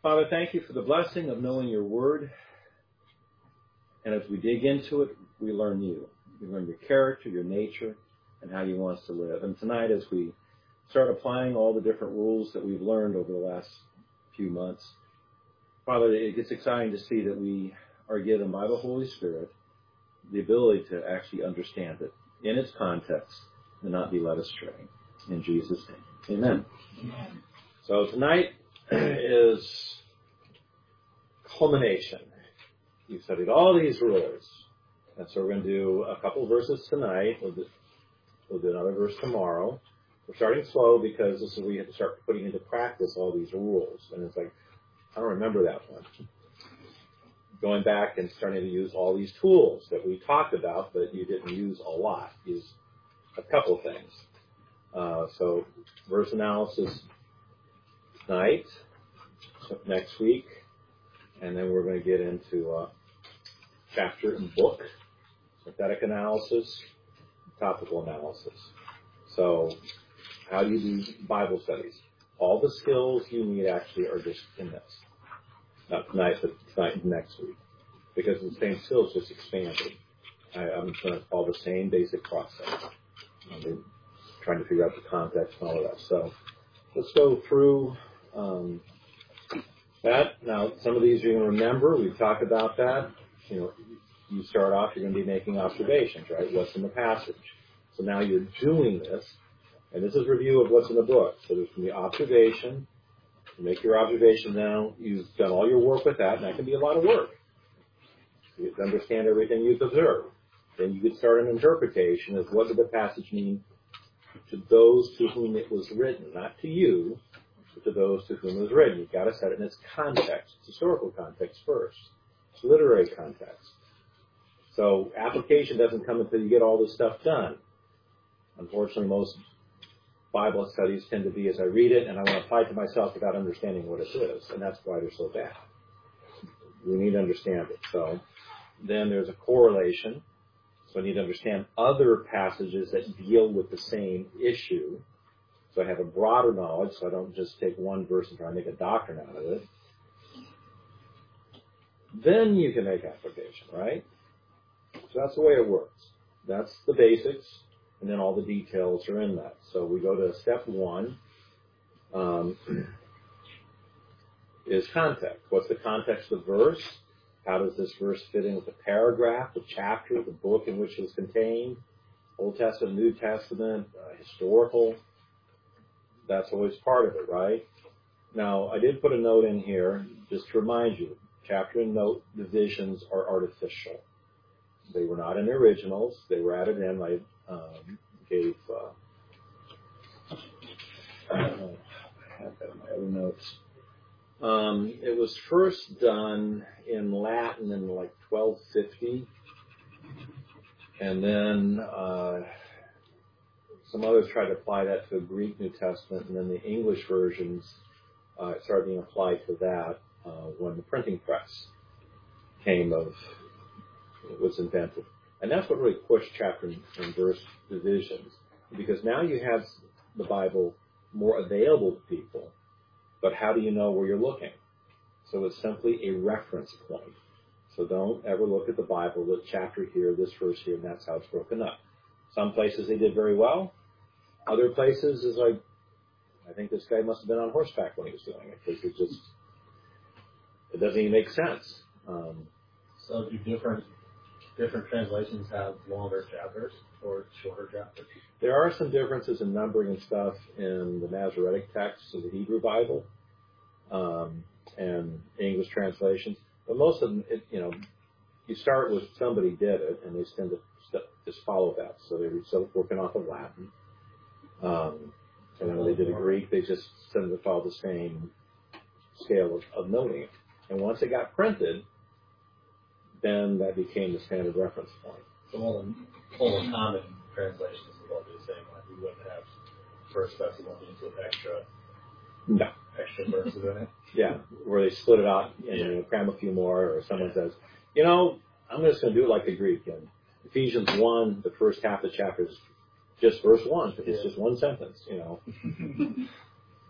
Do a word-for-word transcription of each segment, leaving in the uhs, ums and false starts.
Father, thank you for the blessing of knowing your word. And as we dig into it, we learn you. We learn your character, your nature, and how you want us to live. And tonight, as we start applying all the different rules that we've learned over the last few months, Father, it gets exciting to see that we are given by the Holy Spirit the ability to actually understand it in its context and not be led astray. In Jesus' name, amen. Amen. So tonight is culmination. You've studied all these rules. And so we're going to do a couple of verses tonight. We'll do, we'll do another verse tomorrow. We're starting slow because this is where we have to start putting into practice all these rules. And it's like, I don't remember that one. Going back and starting to use all these tools that we talked about, but you didn't use a lot. Use a couple things. Uh, so verse analysis tonight, next week, and then we're going to get into uh, chapter and book, synthetic analysis, topical analysis. So how do you do Bible studies? All the skills you need actually are just in this. Not tonight, but tonight and next week. Because the same skills just expanded. I, I'm going to follow the same basic process. I'm trying to figure out the context and all of that. So let's go through um, that. Now, some of these you're going to remember. We've talked about that. You know, you start off, you're going to be making observations, right? What's in the passage? So now you're doing this. And this is review of what's in the book. So there's going to be observation. You make your observation now. You've done all your work with that, and that can be a lot of work. You have to understand everything you've observed. Then you could start an interpretation of what did the passage mean to those to whom it was written, not to you, but to those to whom it was written. You've got to set it in its context, its historical context first. It's literary context. So application doesn't come until you get all this stuff done. Unfortunately, most Bible studies tend to be as I read it, and I want to apply it to myself without understanding what it is, and that's why they're so bad. We need to understand it. So then there's a correlation. So I need to understand other passages that deal with the same issue. So I have a broader knowledge, so I don't just take one verse and try and make a doctrine out of it. Then you can make application, right? So that's the way it works. That's the basics. And then all the details are in that. So we go to step one, um, is context. What's the context of the verse? How does this verse fit in with the paragraph, the chapter, the book in which it was contained? Old Testament, New Testament, uh, historical. That's always part of it, right? Now, I did put a note in here just to remind you, chapter and note divisions are artificial. They were not in the originals. They were added in. I um, gave, uh, I have that in my other notes. Um, it was first done in Latin in like twelve fifty. And then uh, some others tried to apply that to the Greek New Testament. And then the English versions uh, started being applied to that uh, when the printing press came of, it was invented. And that's what really pushed chapter and verse divisions, because now you have the Bible more available to people, but how do you know where you're looking? So it's simply a reference point. So don't ever look at the Bible, the chapter here, this verse here, and that's how it's broken up. Some places they did very well. Other places is like, I think this guy must have been on horseback when he was doing it, because it just, it doesn't even make sense. Um, so do different different translations have longer chapters or shorter chapters? There are some differences in numbering and stuff in the Masoretic texts of the Hebrew Bible um, and English translations. But most of them, it, you know, you start with somebody did it, and they tend to st- just follow that. So they were still working off of Latin. Um, and when they did a Greek, they just tended to follow the same scale of, of noting it. And once it got printed, then that became the standard reference point. So all the, all the common translations would all be the same. Like we wouldn't have First Thessalonians with extra, no. extra verses in it. Yeah, where they split it out and yeah. you know, cram a few more, or someone yeah. says, you know, I'm just going to do it like the Greek. In Ephesians one, the first half of the chapter is just verse one. It's yeah. just one sentence, you know.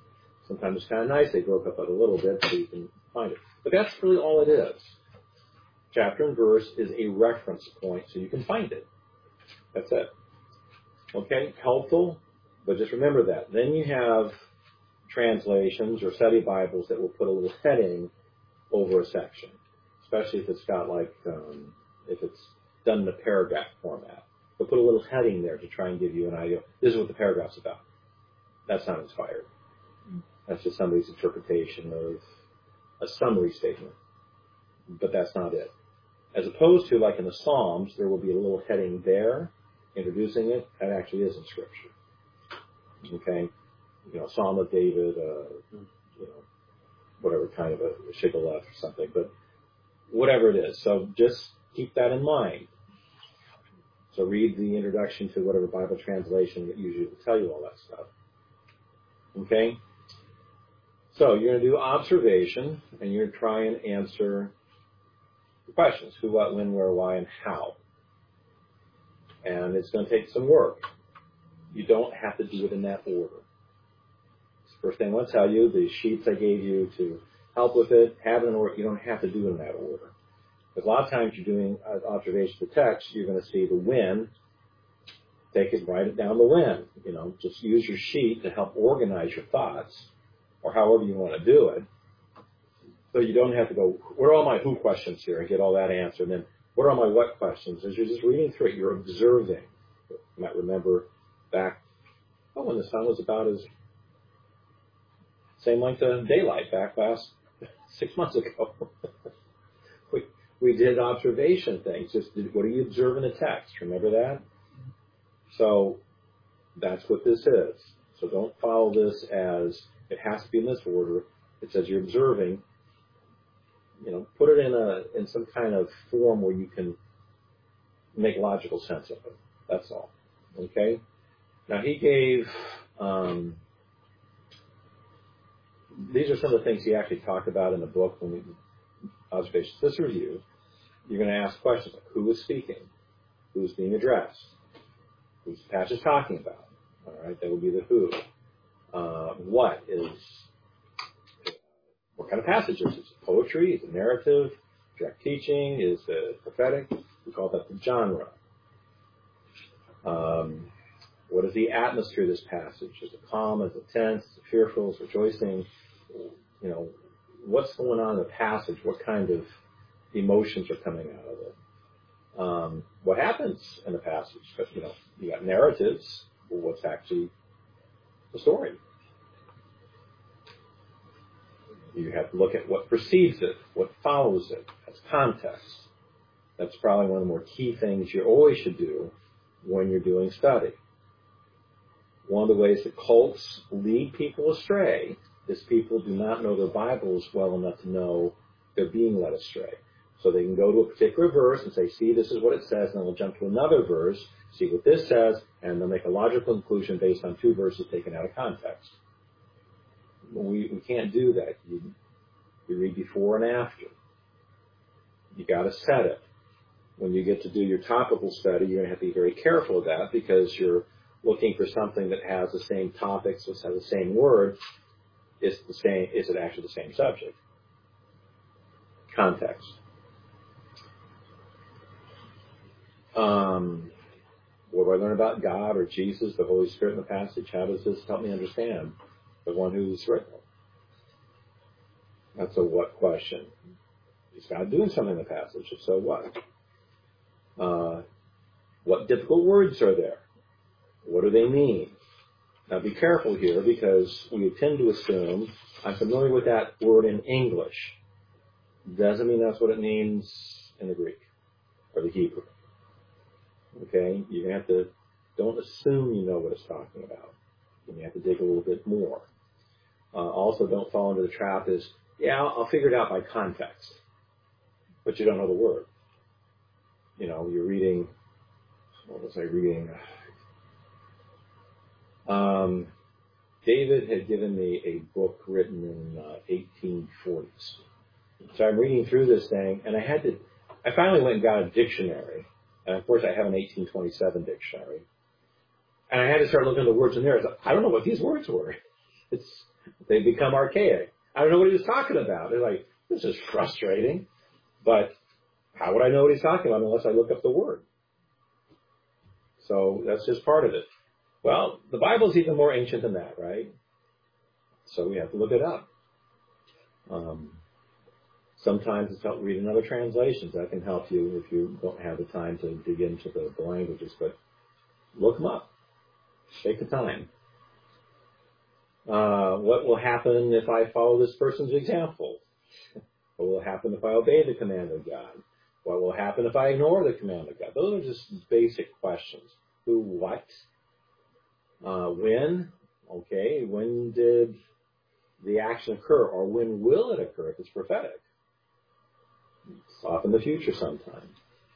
Sometimes it's kind of nice they broke up it a little bit so you can find it. But that's really all it is. Chapter and verse is a reference point so you can find it. That's it. Okay? Helpful, but just remember that. Then you have translations or study Bibles that will put a little heading over a section, especially if it's got like, um, if it's done in a paragraph format. They'll put a little heading there to try and give you an idea. This is what the paragraph's about. That's not inspired. That's just somebody's interpretation of a summary statement. But that's not it. As opposed to, like in the Psalms, there will be a little heading there introducing it. That actually is in Scripture. Okay? You know, Psalm of David, uh, you know, whatever kind of a shigoleth or something. But whatever it is. So just keep that in mind. So read the introduction to whatever Bible translation that usually will tell you all that stuff. Okay? So you're going to do observation, and you're going to try and answer the questions. Who, what, when, where, why, and how. And it's going to take some work. You don't have to do it in that order. First thing I want to tell you, the sheets I gave you to help with it, have it in order. You don't have to do it in that order. Because a lot of times you're doing observation of the text, you're going to see the when. Take it, write it down the when. You know, just use your sheet to help organize your thoughts, or however you want to do it. So you don't have to go, what are all my who questions here, and get all that answered. And then, what are all my what questions? As you're just reading through it, you're observing. You might remember back, oh, when the sun was about as same length of daylight back last six months ago. we we did observation things. Just did, what do you observe in the text? Remember that? So that's what this is. So don't follow this as it has to be in this order. It says you're observing. You know, put it in a in some kind of form where you can make logical sense of it. That's all. Okay. Now he gave. Um, these are some of the things he actually talked about in the book when we observations. This review, you're going to ask questions like who is speaking, who's being addressed, who's the passage talking about. All right, that would be the who. Uh, what is what kind of passage is it? Is it poetry? Is it narrative? Direct teaching? Is it prophetic? We call that the genre. Um, what is the atmosphere of this passage? Is it calm? Is it tense? Is it fearful? Is it rejoicing? You know, what's going on in the passage? What kind of emotions are coming out of it? Um, what happens in the passage? But, you know, you got narratives. Well, what's actually the story? You have to look at what precedes it, what follows it. That's context. That's probably one of the more key things you always should do when you're doing study. One of the ways that cults lead people astray is people do not know their Bibles well enough to know they're being led astray. So they can go to a particular verse and say, see, this is what it says, and then they'll jump to another verse, see what this says, and they'll make a logical conclusion based on two verses taken out of context. We, we can't do that. You, you read before and after. You got to set it. When you get to do your topical study, you're going to have to be very careful of that because you're looking for something that has the same topics, that has the same word. Is the same? Is it actually the same subject? Context. Um, what do I learn about God or Jesus, the Holy Spirit in the passage? How does this help me understand the one who's written it? That's a what question. Is God doing something in the passage? If so, what? Uh, what difficult words are there? What do they mean? Now be careful here because we tend to assume I'm familiar with that word in English. Doesn't mean that's what it means in the Greek or the Hebrew. Okay? You're going to have to, don't assume you know what it's talking about. You have to dig a little bit more. Uh, also, don't fall into the trap is, yeah, I'll, I'll figure it out by context. But you don't know the word. You know, you're reading, what was I reading? Um, David had given me a book written in uh, eighteen forties. So I'm reading through this thing, and I had to, I finally went and got a dictionary. And of course, I have an eighteen twenty-seven dictionary. And I had to start looking at the words in there. I was like, I don't know what these words were. It's They become archaic. I don't know what he was talking about. They're like, this is frustrating. But how would I know what he's talking about unless I look up the word? So that's just part of it. Well, the Bible's even more ancient than that, right? So we have to look it up. Um, sometimes it's helpful reading other translations. That can help you if you don't have the time to dig into the, the languages. But look them up. Take the time. Uh, what will happen if I follow this person's example? What will happen if I obey the command of God? What will happen if I ignore the command of God? Those are just basic questions. Who, what, uh, when? Okay, when did the action occur, or when will it occur if it's prophetic? It's off in the future sometime.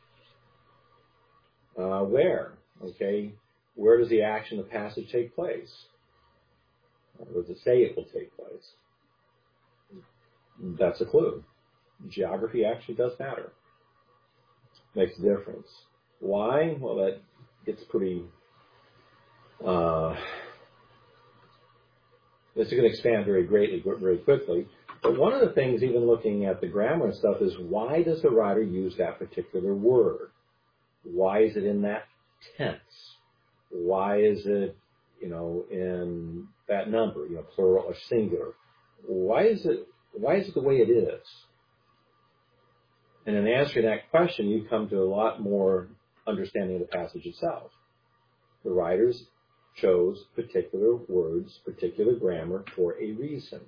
Uh, where? Okay, where does the action, the passage take place? Or does it say it will take place? That's a clue. Geography actually does matter. Makes a difference. Why? Well, that gets pretty... Uh, this is going to expand very greatly, very quickly. But one of the things, even looking at the grammar and stuff, is why does the writer use that particular word? Why is it in that tense? Why is it, you know, in that number, you know, plural or singular? Why is it? Why is it the way it is? And in answering that question, you come to a lot more understanding of the passage itself. The writers chose particular words, particular grammar for a reason.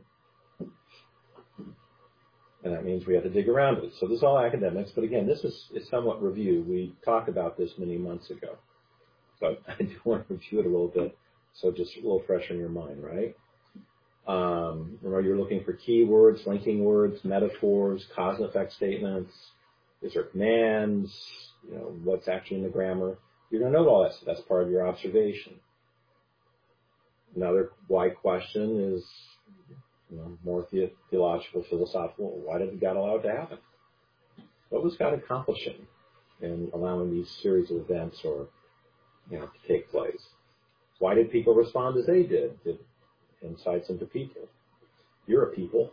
And that means we have to dig around it. So this is all academics, but again, this is, is somewhat review. We talked about this many months ago. But I do want to review it a little bit, so just a little fresh in your mind, right? Um, remember, you're looking for keywords, linking words, metaphors, cause and effect statements. Is there commands? You know, what's actually in the grammar? You're going to know all that. So that's part of your observation. Another why question is, you know, more the- theological, philosophical. Why did God allow it to happen? What was God accomplishing in allowing these series of events, or you know, to take place? Why did people respond as they did? Did insights into people. You're a people.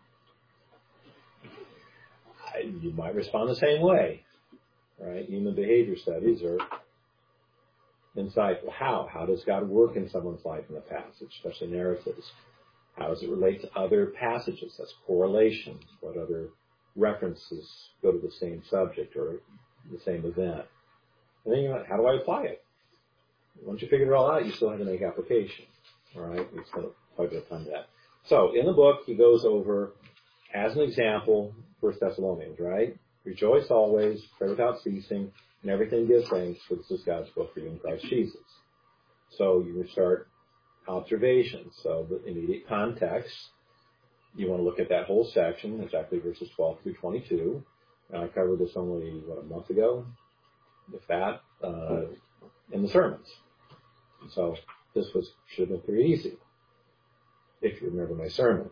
I, you might respond the same way, right? Human behavior studies are insightful. How? How does God work in someone's life in the passage, especially narratives? How does it relate to other passages? That's correlation. What other references go to the same subject or the same event? And then you know, how do I apply it? Once you figure it all out, you still have to make application. All right, we spent quite a bit of time on that. So in the book, he goes over, as an example, First Thessalonians, right? Rejoice always, pray without ceasing, and everything give thanks, for this is God's will for you in Christ Jesus. So you start observations. So the immediate context, you want to look at that whole section, exactly verses twelve through twenty-two. And I covered this only, what, a month ago, if that, uh, in the sermons. So this was should have been pretty easy, if you remember my sermon,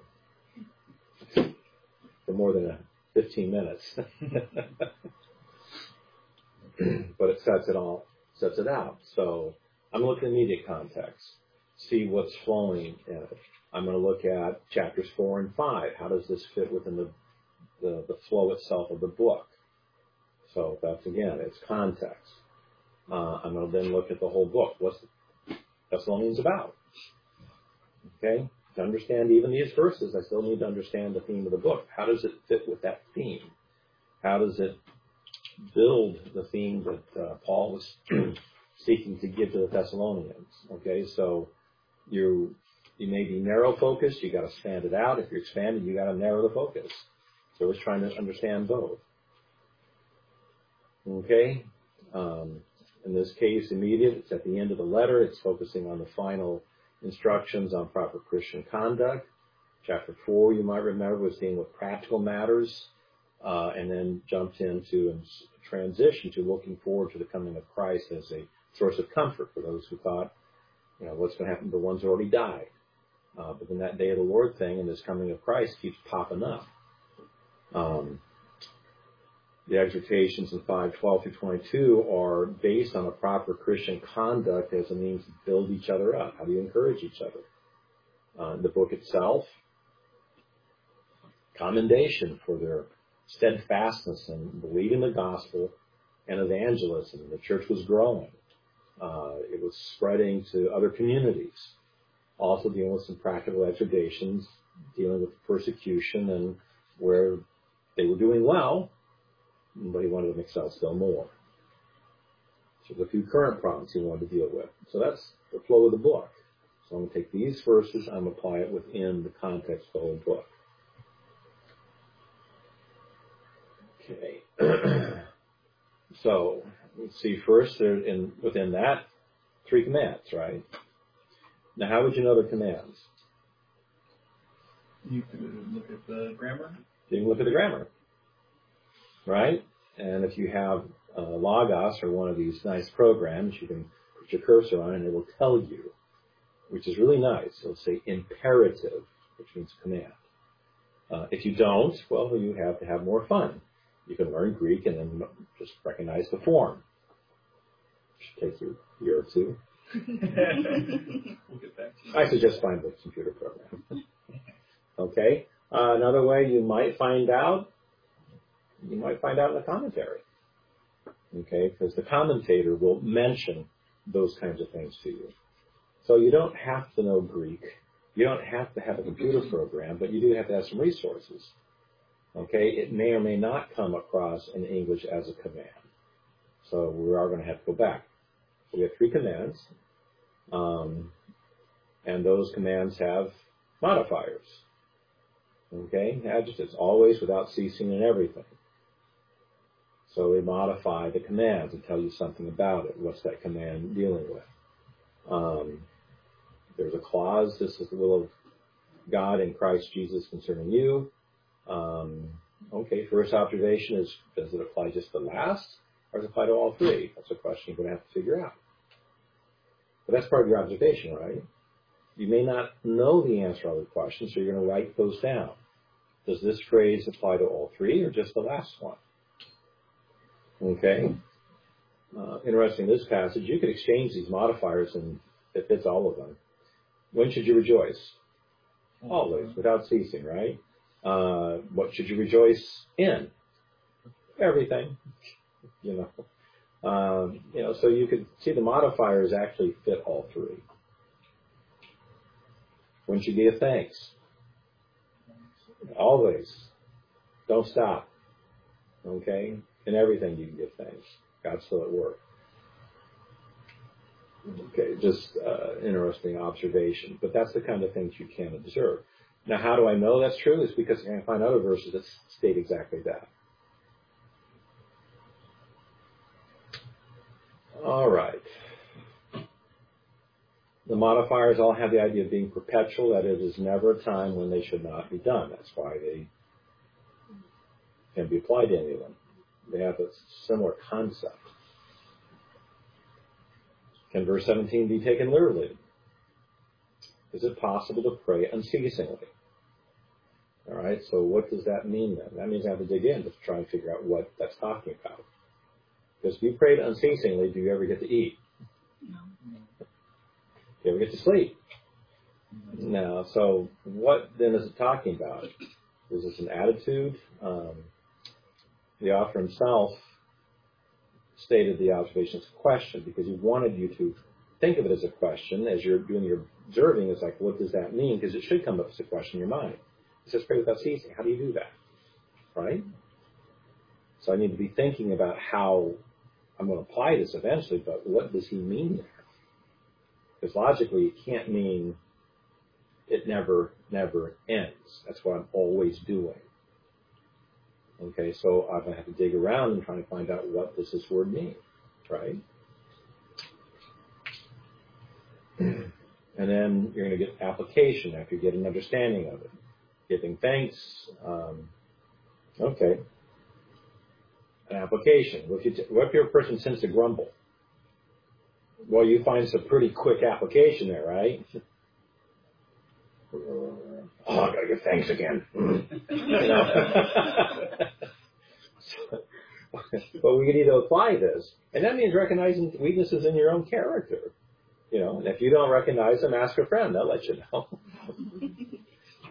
for more than a fifteen minutes. But it sets it all, sets it out. So I'm going to look at immediate context, see what's flowing in it. I'm going to look at chapters four and five. How does this fit within the, the, the flow itself of the book? So that's, again, it's context. Uh, I'm going to then look at the whole book. What's Thessalonians about? Okay? To understand even these verses, I still need to understand the theme of the book. How does it fit with that theme? How does it build the theme that uh, Paul was seeking to give to the Thessalonians? Okay, so you you may be narrow focused. You got to stand it out. If you're expanded, you got to narrow the focus. So it's trying to understand both. Okay. Um, in this case, immediate. It's at the end of the letter. It's focusing on the final instructions on proper Christian conduct. Chapter four, you might remember, was dealing with practical matters, uh, and then jumped into and transitioned to looking forward to the coming of Christ as a source of comfort for those who thought, you know, what's going to happen to the ones who already died. Uh, but then that day of the Lord thing and this coming of Christ keeps popping up. Um, the exhortations in five twelve through twenty-two are based on a proper Christian conduct as a means to build each other up. How do you encourage each other? Uh, the book itself, commendation for their steadfastness in believing the gospel and evangelism. The church was growing. Uh, it was spreading to other communities. Also dealing with some practical exhortations, dealing with persecution and where they were doing well, but he wanted them to excel still more. So there's a few current problems he wanted to deal with. So that's the flow of the book. So I'm going to take these verses, I'm going to apply it within the context of the whole book. Okay. So let's see first, there in within that, three commands, right? Now, how would you know the commands? You can look at the grammar. You can look at the grammar, right? And if you have uh, Logos or one of these nice programs, you can put your cursor on it and it will tell you, which is really nice. It'll say imperative, which means command. Uh, if you don't, well, you have to have more fun. You can learn Greek and then just recognize the form. It should take you a year or two. We'll get back to you. I suggest find the computer program. Okay. Uh, another way you might find out, you might find out in the commentary. Okay, because the commentator will mention those kinds of things to you. So you don't have to know Greek. You don't have to have a computer program, but you do have to have some resources. Okay, it may or may not come across in English as a command. So we are going to have to go back. So we have three commands, um, and those commands have modifiers. Okay, adjectives, always, without ceasing, and everything. So we modify the commands and tell you something about it. What's that command dealing with? Um, there's a clause, this is the will of God in Christ Jesus concerning you. Um, okay, first observation is, does it apply just to the last, or does it apply to all three? That's a question you're going to have to figure out. But that's part of your observation, right? You may not know the answer to all the questions, so you're going to write those down. Does this phrase apply to all three, or just the last one? Okay. Uh, interesting, this passage, you could exchange these modifiers and it fits all of them. When should you rejoice? Always, without ceasing, right? Uh, what should you rejoice in? Everything, you know. Um, you know, so you could see the modifiers actually fit all three. When should you give thanks? Always. Don't stop. Okay? In everything you can give thanks. God's still at work. Okay, just uh, interesting observation. But that's the kind of things you can observe. Now, how do I know that's true? It's because I can find other verses that state exactly that. All right. The modifiers all have the idea of being perpetual, that it is never a time when they should not be done. That's why they can be applied to anyone. They have a similar concept. Can verse seventeen be taken literally? Is it possible to pray unceasingly? All right, so what does that mean then? That means I have to dig in to try and figure out what that's talking about. Because if you prayed unceasingly, do you ever get to eat? No. Do you ever get to sleep? No. So what then is it talking about? Is this an attitude? Um, the author himself stated the observation as a question because he wanted you to think of it as a question as you're doing your observing. It's like, what does that mean? Because it should come up as a question in your mind. It says pray without ceasing. How do you do that? Right? So I need to be thinking about how I'm going to apply this eventually, but what does he mean there? Because logically, it can't mean it never, never ends. That's what I'm always doing. Okay, so I'm going to have to dig around and try to find out what does this word mean, right? And then you're going to get application after you get an understanding of it. Giving thanks. Um, okay. An application. What if, you t- what if you're a person tends to grumble? Well, you find some pretty quick application there, right? Oh, I gotta give thanks again. You know? So, but we need to apply this. And that means recognizing weaknesses in your own character. You know, and if you don't recognize them, ask a friend. They'll let you know.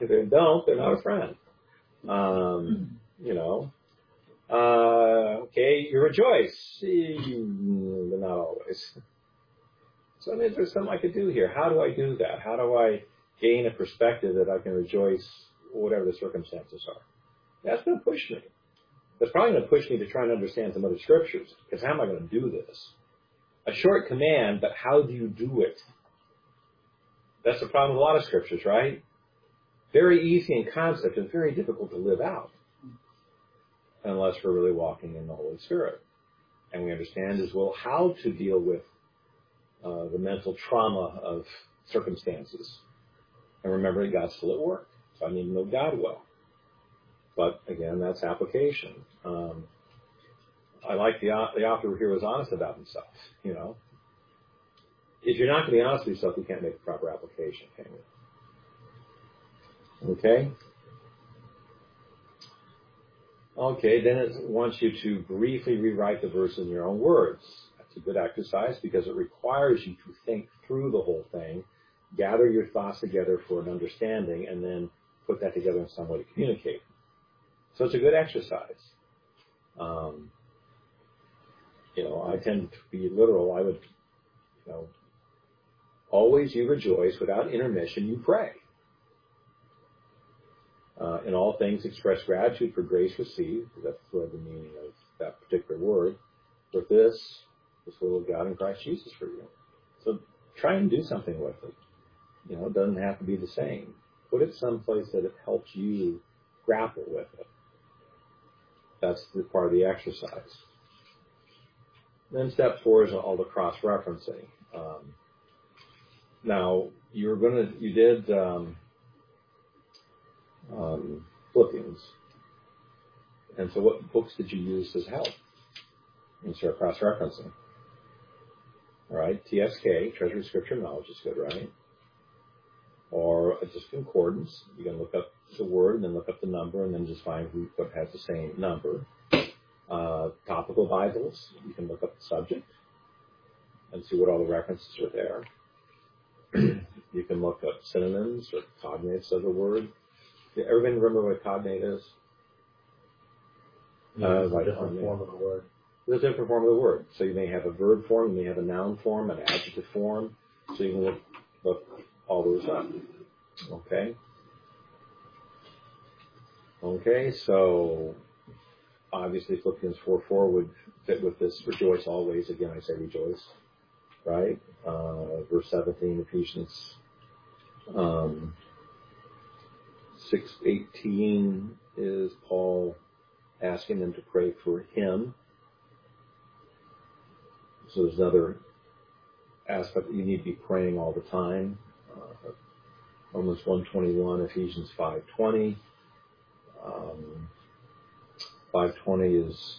If they don't, they're not a friend. Um, you know. Uh, okay, you rejoice. But not always. So I mean, there's something I could do here. How do I do that? How do I gain a perspective that I can rejoice whatever the circumstances are? That's going to push me. That's probably going to push me to try and understand some other scriptures. Because how am I going to do this? A short command, but how do you do it? That's the problem with a lot of scriptures, right? Very easy in concept and very difficult to live out. Unless we're really walking in the Holy Spirit. And we understand as well how to deal with uh, the mental trauma of circumstances. And remember that God's still at work. So I need to know God well. But again, that's application. Um, I like the, the author here was honest about himself, you know. If you're not going to be honest with yourself, you can't make a proper application, can you? Okay? Okay, then it wants you to briefly rewrite the verse in your own words. That's a good exercise because it requires you to think through the whole thing, gather your thoughts together for an understanding, and then put that together in some way to communicate. So it's a good exercise. Um, you know, I tend to be literal. I would, you know, always you rejoice, without intermission you pray. Uh, in all things express gratitude for grace received. That's sort of the meaning of that particular word. For this, this will of God in Christ Jesus for you. So try and do something with it. You know, it doesn't have to be the same. Put it someplace that it helps you grapple with it. That's the part of the exercise. Then step four is all the cross-referencing. Um, now, you're going to, you did um, um, Philippians. And so what books did you use as help? And start cross-referencing. All right, T S K, Treasury Scripture Knowledge is good, right? Or just concordance. You can look up the word and then look up the number and then just find who what has the same number. Uh, topical Bibles, you can look up the subject and see what all the references are there. You can look up synonyms or cognates of the word. Everybody remember what a cognate is? Yeah, uh, it's a like different cognate. form of the word. It's a different form of the word. So you may have a verb form, you may have a noun form, an adjective form. So you can look, look all those up. Okay? Okay, so obviously Philippians four four would fit with this rejoice always. Again, I say rejoice. Right? Uh, verse seventeen, Ephesians um, six eighteen is Paul asking them to pray for him. So there's another aspect that you need to be praying all the time. Uh, Romans one twenty-one, Ephesians five twenty. Um, five twenty is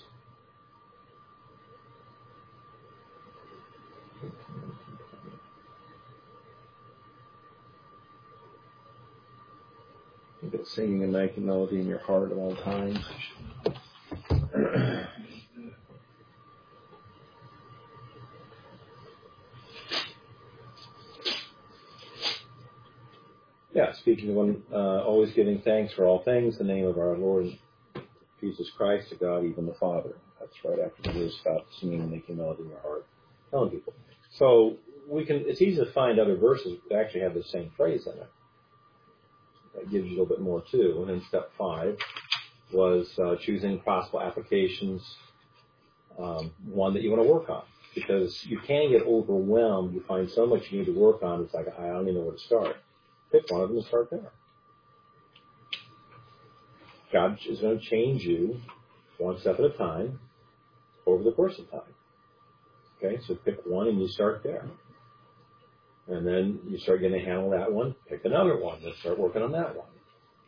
I think it's singing a Nike melody in your heart at all times. Yeah, speaking of one, uh, always giving thanks for all things, in the name of our Lord Jesus Christ, to God, even the Father. That's right after the verse about singing and making melody in your heart, telling people. So we can. It's easy to find other verses that actually have the same phrase in it. That gives you a little bit more too. And then step five was uh, choosing possible applications, um, one that you want to work on. Because you can get overwhelmed. You find so much you need to work on, it's like, I don't even know where to start. Pick one of them and start there. God is going to change you one step at a time over the course of time. Okay, so pick one and you start there. And then you start getting a handle on that one, pick another one, and start working on that one.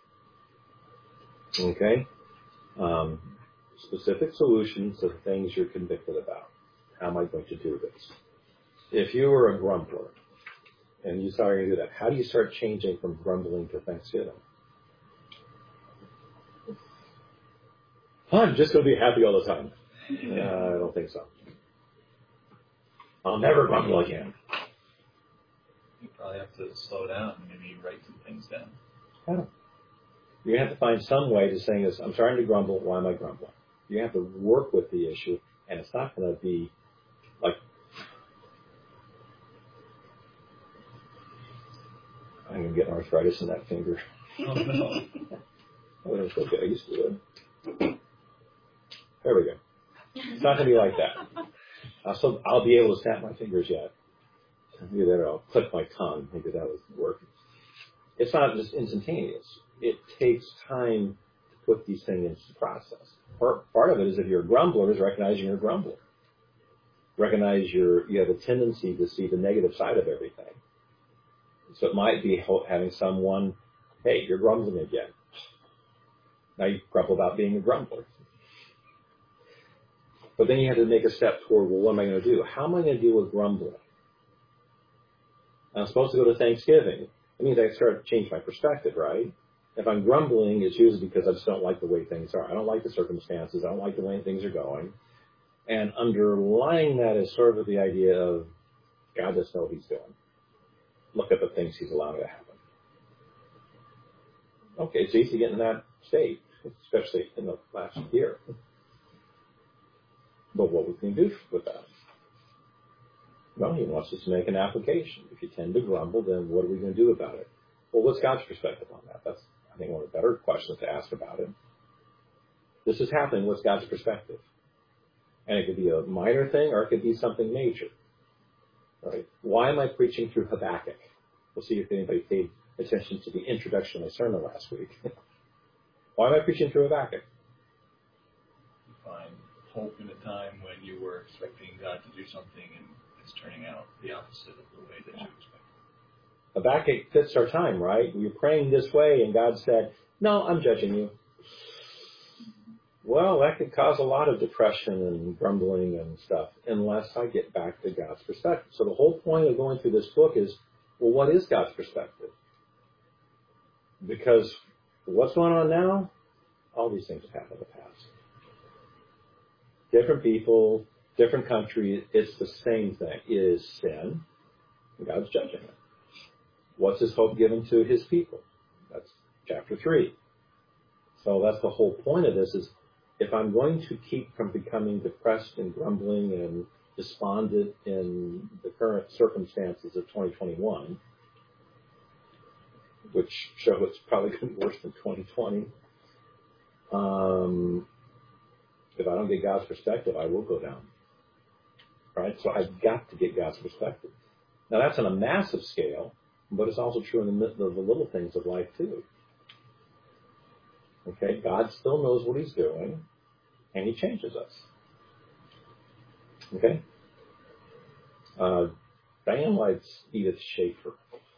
Okay? Um, specific solutions to things you're convicted about. How am I going to do this? If you were a grumbler, and you started to do that, how do you start changing from grumbling to thanksgiving? I'm just going to be happy all the time. Uh, I don't think so. I'll never grumble again. You probably have to slow down and maybe write some things down. Yeah. You're going to have to find some way to saying this, I'm starting to grumble, why am I grumbling? You have to work with the issue, and it's not going to be like, I'm going to get arthritis in that finger. Oh, no. Oh, it feel good. I used to do it. There we go. It's not going to be like that. I'll, still, I'll be able to snap my fingers yet. Maybe there I'll click my tongue. Maybe that was working. It's not just instantaneous. It takes time to put these things into the process. Part, part of it is if you're a grumbler, is recognizing you're a grumbler. Recognize you're, you have a tendency to see the negative side of everything. So it might be having someone, hey, you're grumbling again. Now you grumble about being a grumbler. But then you have to make a step toward, well, what am I going to do? How am I going to deal with grumbling? I'm supposed to go to Thanksgiving. It means I start to change my perspective, right? If I'm grumbling, it's usually because I just don't like the way things are. I don't like the circumstances. I don't like the way things are going. And underlying that is sort of the idea of God doesn't know what he's doing. Look at the things he's allowing to happen. Okay, it's easy to get in that state, especially in the last year. But what we can do with that? Well, he wants us to make an application. If you tend to grumble, then what are we going to do about it? Well, what's God's perspective on that? That's, I think, one of the better questions to ask about it. This is happening. What's God's perspective? And it could be a minor thing, or it could be something major. Right? Why am I preaching through Habakkuk? We'll see if anybody paid attention to the introduction of my sermon last week. Why am I preaching through Habakkuk? You find hope in a time when you were expecting God to do something and it's turning out the opposite of the way that you expected. Habakkuk fits our time, right? You're praying this way, and God said, no, I'm judging you. Well, that could cause a lot of depression and grumbling and stuff unless I get back to God's perspective. So the whole point of going through this book is, well, what is God's perspective? Because what's going on now? All these things have happened in the past. Different people, different countries, it's the same thing. It is sin, and God's judging it. What's his hope given to his people? That's chapter three. So that's the whole point of this is, if I'm going to keep from becoming depressed and grumbling and despondent in the current circumstances of twenty twenty-one, which show it's probably going to be worse than twenty twenty, um, if I don't get God's perspective, I will go down. Right? So I've got to get God's perspective. Now that's on a massive scale, but it's also true in the midst of the little things of life too. Okay, God still knows what he's doing, and he changes us. Okay? Uh, Diane likes Edith Schaefer.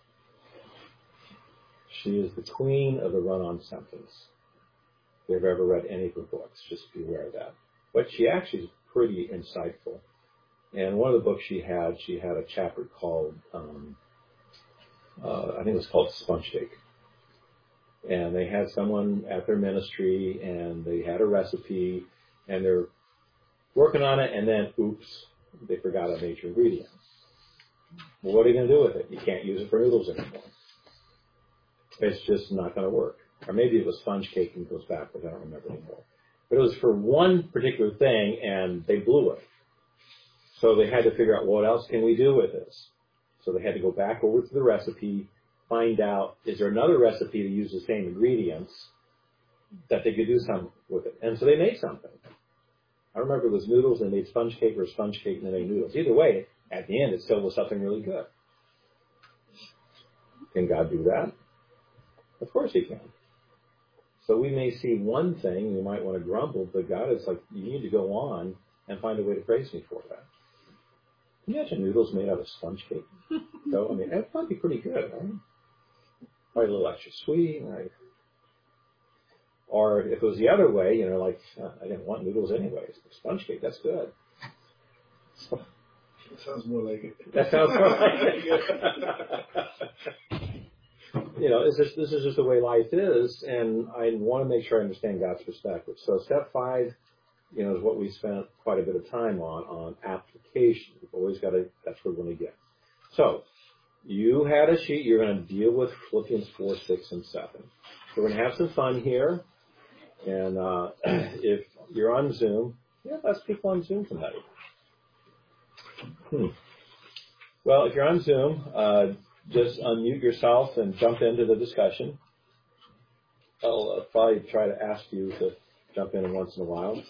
She is the queen of the run-on sentence. If you've ever read any of her books, just be aware of that. But she actually is pretty insightful. And one of the books she had, she had a chapter called, um, uh, I think it was called Sponge Cake. And they had someone at their ministry, and they had a recipe, and they're working on it, and then, oops, they forgot a major ingredient. Well, what are you going to do with it? You can't use it for noodles anymore. It's just not going to work. Or maybe it was sponge cake and goes backwards. I don't remember anymore. But it was for one particular thing, and they blew it. So they had to figure out, what else can we do with this? So they had to go back over to the recipe, find out, is there another recipe to use the same ingredients that they could do something with it? And so they made something. I remember it was noodles, and they made sponge cake, or sponge cake, and they made noodles. Either way, at the end, it still was something really good. Can God do that? Of course he can. So we may see one thing, you might want to grumble, but God is like, you need to go on and find a way to praise me for that. Can you imagine noodles made out of sponge cake? So, I mean, that might be pretty good, right? Probably a little extra sweet, right? Or if it was the other way, you know, like, uh, I didn't want noodles anyways. Sponge cake, that's good. So, that sounds more like it. That sounds more like it. You know, this is, this is just the way life is, and I want to make sure I understand God's perspective. So step five, you know, is what we spent quite a bit of time on, on application. We've always got to, that's where we're going to get. So, you had a sheet. You're going to deal with Philippians four, six, and seven. So we're going to have some fun here. And uh, if you're on Zoom, we have less people on Zoom tonight. Hmm. Well, if you're on Zoom, uh, just unmute yourself and jump into the discussion. I'll uh, probably try to ask you to jump in once in a while.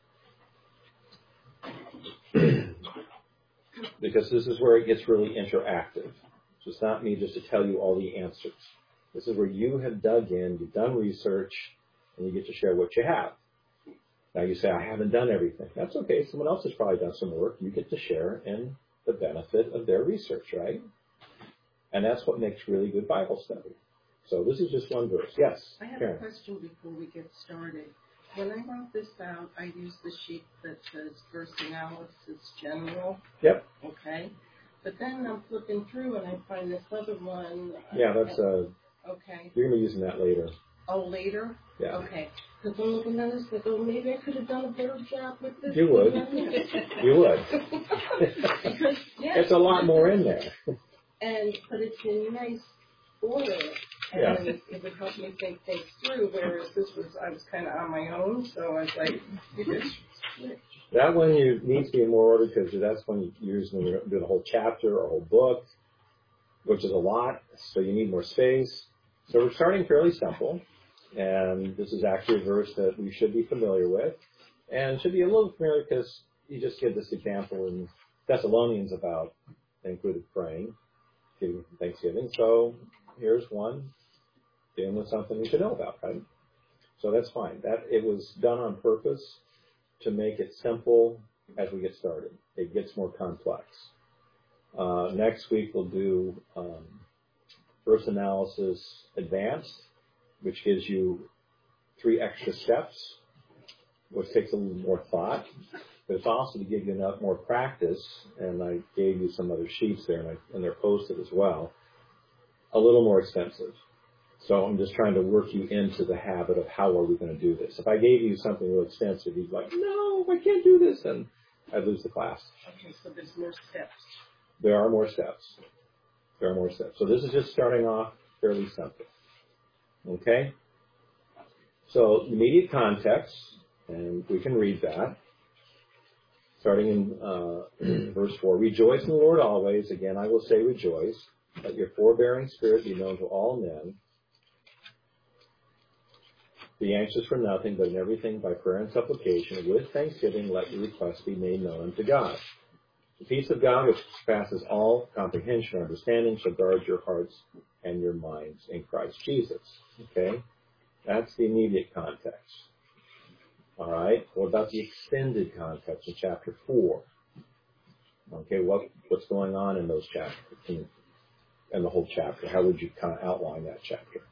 Because this is where it gets really interactive. So it's not me just to tell you all the answers. This is where you have dug in, you've done research, and you get to share what you have. Now you say, I haven't done everything. That's okay. Someone else has probably done some work. You get to share in the benefit of their research, right? And that's what makes really good Bible study. So this is just one verse. Yes, I have Karen. a question before we get started. When I wrote this out, I used the sheet that says verse analysis general. Yep. Okay. But then I'm flipping through and I find this other one. Yeah, that's, uh, okay. you're going to be using that later. Oh, later? Yeah. Okay. Because I'm looking at this, like, oh, maybe I could have done a better job with this. You would. You would. Because, yeah. It's a lot more in there. And, but it's in nice order. And Yeah. it would help me think things through, whereas this was, I was kind of on my own, so I was like, you just switch. That one you need to be in more order because that's when you use when you're doing a whole chapter or a whole book, which is a lot, so you need more space. So we're starting fairly simple, and this is actually a verse that we should be familiar with, and should be a little familiar because you just give this example in Thessalonians about included praying, giving Thanksgiving. So here's one dealing with something you should know about, right? So that's fine. That it was done on purpose to make it simple as we get started. It gets more complex. Uh, next week we'll do um, verse analysis advanced, which gives you three extra steps, which takes a little more thought, but it's also to give you enough more practice, and I gave you some other sheets there, and, I, and they're posted as well, a little more expensive. So I'm just trying to work you into the habit of how are we going to do this. If I gave you something real expensive, you'd be like, no, I can't do this, and I'd lose the class. Okay, so there's more steps. There are more steps. There are more steps. So this is just starting off fairly simple. Okay? So immediate context, and we can read that. Starting in uh, verse four. Rejoice in the Lord always. Again, I will say rejoice. Let your forbearing spirit be known to all men. Be anxious for nothing, but in everything by prayer and supplication, with thanksgiving, let your requests be made known unto God. The peace of God, which surpasses all comprehension or understanding, shall guard your hearts and your minds in Christ Jesus. Okay? That's the immediate context. All right? What about the extended context in chapter four? Okay, what what's going on in those chapters, in, in the whole chapter? How would you kind of outline that chapter?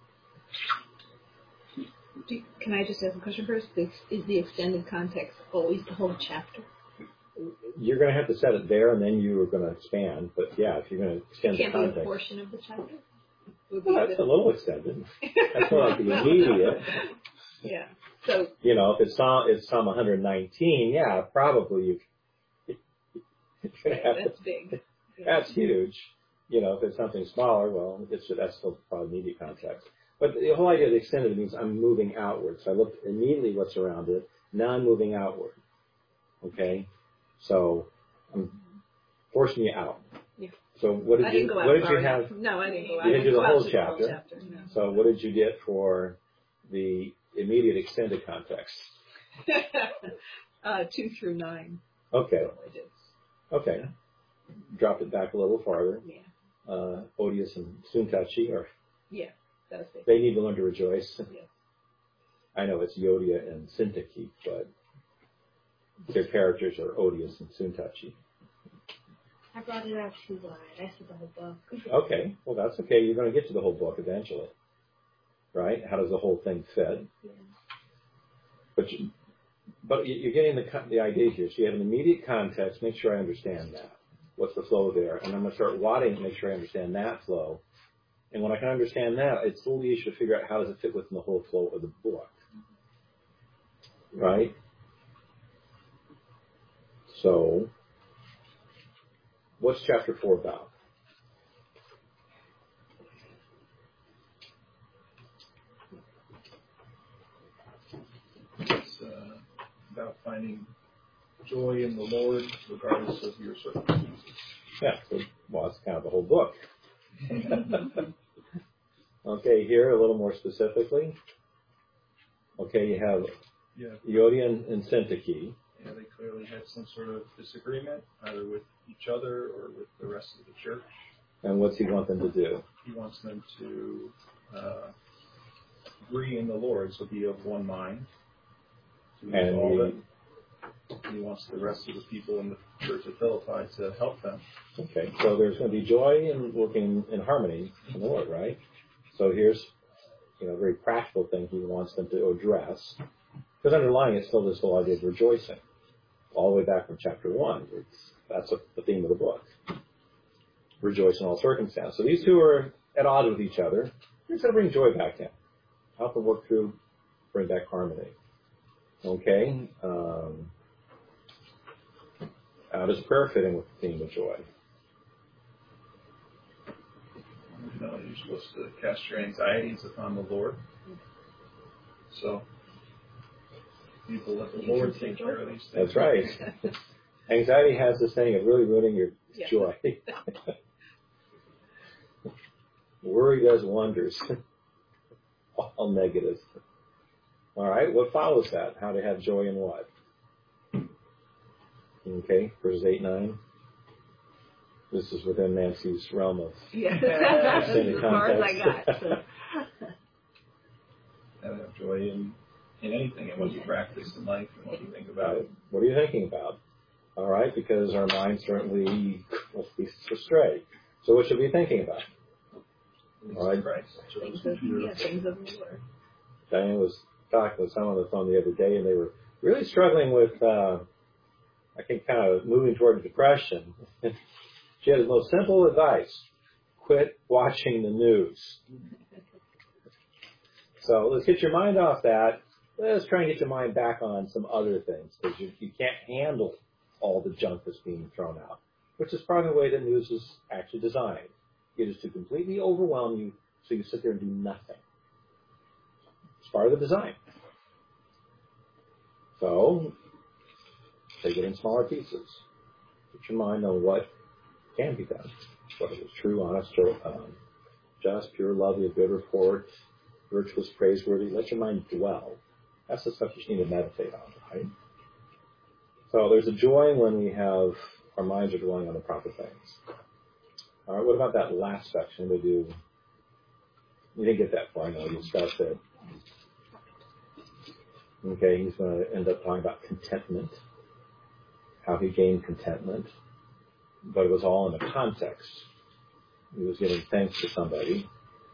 Do, can I just ask a question first? Is, is the extended context always the whole chapter? You're going to have to set it there, and then you are going to expand. But yeah, if you're going to extend Can't the context, be a portion of the chapter. Would well, that's a little extended. That's more like the immediate. Yeah. So you know, if it's Psalm, it's Psalm one nineteen, yeah, probably you. You're going to have that's to, big. Yeah. That's huge. You know, if it's something smaller, well, it's that's still probably immediate context. But the whole idea of extended means I'm moving outward. So I look immediately what's around it. Now I'm moving outward. Okay? So I'm forcing you out. Yeah. So what did I you didn't go out what did far you have? enough. No, I didn't go out. You didn't do the I whole went out to chapter. no. So what did you get for the immediate extended context? uh, two through nine. Okay. I did. Okay. Dropped it back a little farther. Yeah. Uh, Odious and Suntachi, or Yeah, that was big. they need to learn to rejoice. Yeah. I know it's Yodia and Sintaki, but their characters are Odious and Suntachi. I brought it out too wide. I said the whole book. Okay, well that's okay. You're going to get to the whole book eventually, right? How does the whole thing fit? Yeah. But you, but you're getting the the idea here. So you have an immediate context. Make sure I understand that. What's the flow there? And I'm going to start wadding to make sure I understand that flow. And when I can understand that, it's a little easier to figure out how does it fit within the whole flow of the book, right? So, what's chapter four about? finding joy in the Lord regardless of your circumstances. Yeah, so, well, that's kind of the whole book. Okay, here a little more specifically. Okay, you have Yeah. Euodia and, and Syntyche. Yeah, they clearly had some sort of disagreement, either with each other or with the rest of the church. And what's he want them to do? He wants them to uh, agree in the Lord, so be of one mind. To And resolve he- it. He wants the rest of the people in the church of Philippi to help them. Okay, so there's going to be joy in working in harmony in the Lord, right? So here's, you know, a very practical thing he wants them to address. Because underlying it's still this whole idea of rejoicing. All the way back from chapter one. It's, that's a, the theme of the book. Rejoice in all circumstances. So these two are at odds with each other. He's going to bring joy back in. Help them work through, bring back harmony. Okay? Um, how does prayer fit in with the theme of joy? You know, you're supposed to cast your anxieties upon the Lord. So, people let the Lord take care of these things. That's right. Anxiety has this thing of really ruining your Yeah. joy. Worry does wonders. All negative. All right, what follows that? How to have joy in what? Okay, verses eight, nine. This is within Nancy's realm of Yeah. Extended As far as I context. got. So. And have joy in, in anything, and what you practice in life, and what you think about it. What are you thinking about? All right, because our minds certainly will be astray. So what should we be thinking about? All right. Christ. Things of, yeah, things of the Lord. Diane was talking with someone on the phone the other day, and they were really struggling with, uh, I think, kind of moving toward depression. She had the most simple advice: quit watching the news. So let's get your mind off that. Let's try and get your mind back on some other things, because you, you can't handle all the junk that's being thrown out, which is part of the way that news is actually designed. It is to completely overwhelm you so you sit there and do nothing. It's part of the design. So, take it in smaller pieces. Put your mind on what can be done. What is true, honest, um, just, pure, lovely, of good report, virtuous, praiseworthy. Let your mind dwell. That's the stuff you need to meditate on, right? So there's a joy when we have, our minds are dwelling on the proper things. All right, what about that last section to do? You didn't get that far, I know, you started there. Okay, he's going to end up talking about contentment, how he gained contentment, but it was all in a context. He was giving thanks to somebody.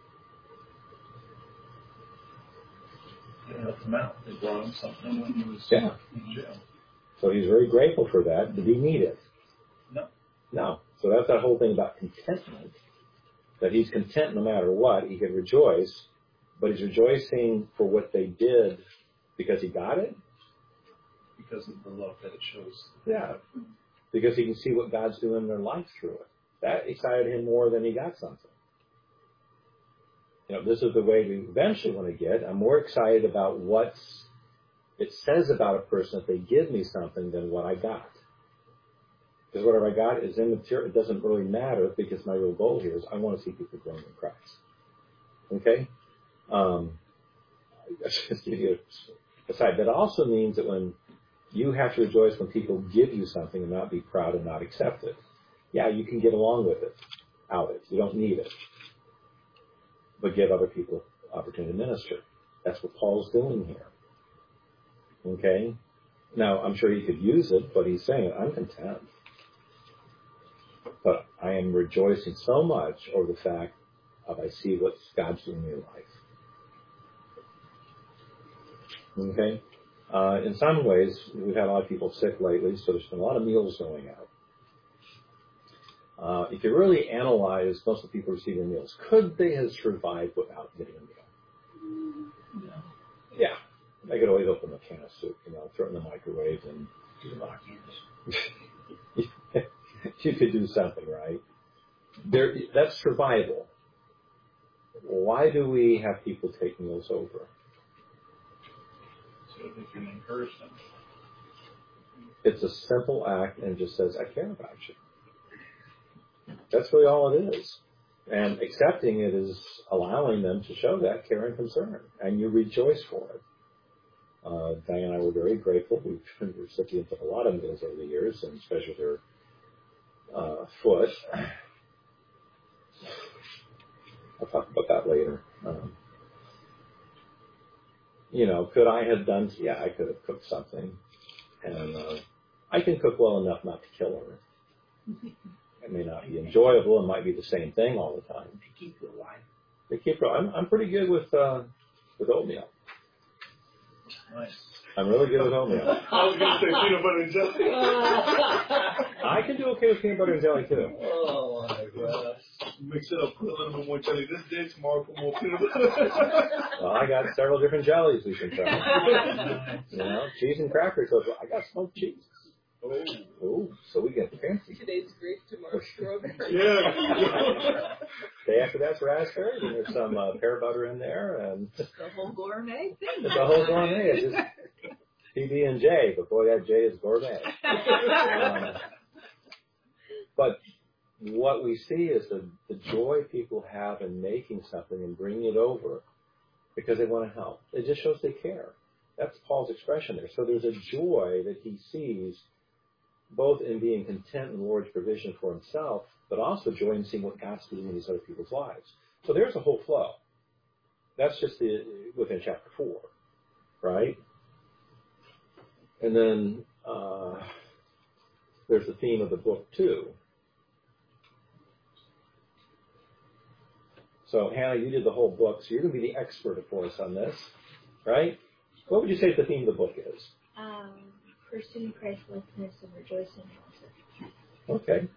They helped him out. They brought him something when he was Yeah. in jail. So he's very grateful for that. Did he need it? No. No. So that's that whole thing about contentment, that he's content no matter what. He could rejoice, but he's rejoicing for what they did because he got it? Because of the love that it shows. Yeah. Because he can see what God's doing in their life through it. That excited him more than he got something. You know, this is the way we eventually want to get. I'm more excited about what it says about a person if they give me something than what I got. Because whatever I got is immaterial. It doesn't really matter, because my real goal here is I want to see people growing in Christ. Okay? Um, just give you a aside. That also means that when you have to rejoice when people give you something and not be proud and not accept it. Yeah, you can get along with it, out it. You don't need it. But give other people opportunity to minister. That's what Paul's doing here. Okay? Now, I'm sure he could use it, but he's saying, I'm content. But I am rejoicing so much over the fact of I see what God's doing in your life. Okay? Uh, in some ways, we've had a lot of people sick lately, so there's been a lot of meals going out. Uh, if you really analyze most of the people receiving meals, could they have survived without getting a meal? No. Yeah. They could always open a can of soup, you know, throw it in the microwave and Do the Hawkins. you could do something, right? There, that's survival. Why do we have people take meals over? So they can encourage them. It's a simple act and just says, I care about you. That's really all it is. And accepting it is allowing them to show that care and concern, and you rejoice for it. Uh, Diane and I were very grateful. We've been recipients of a lot of meals over the years, and especially with her uh, foot. I'll talk about that later. Um, you know, could I have done, yeah, I could have cooked something. And uh, I can cook well enough not to kill her. It may not be enjoyable. It might be the same thing all the time. They keep you alive. They keep. I'm, I'm pretty good with uh, with oatmeal. Nice. I'm really good with oatmeal. I was going to say peanut butter and jelly. I can do okay with peanut butter and jelly too. Oh my gosh. Mix it up, put a little bit more jelly this day, tomorrow put more peanut butter. Well, I got several different jellies we can try. You know, cheese and crackers. So I got smoked cheese. Oh. Ooh, so we get fancy. Today's grape, tomorrow's strawberry. Yeah. Day after that's raspberry, and there's some uh, pear butter in there, and The whole gourmet thing. it's a whole gourmet. It's just P B and J, but boy, that J is gourmet. Um, but what we see is the, the joy people have in making something and bringing it over because they want to help. It just shows they care. That's Paul's expression there. So there's a joy that he sees both in being content in the Lord's provision for himself, but also joy in seeing what God's doing in these other people's lives. So there's a whole flow. That's just the within chapter four, right? And then uh, there's the theme of the book too. So Hannah, you did the whole book, so you're going to be the expert for us on this, right? What would you say the theme of the book is? Um, pursuing Christ-likeness and rejoicing in also. Okay.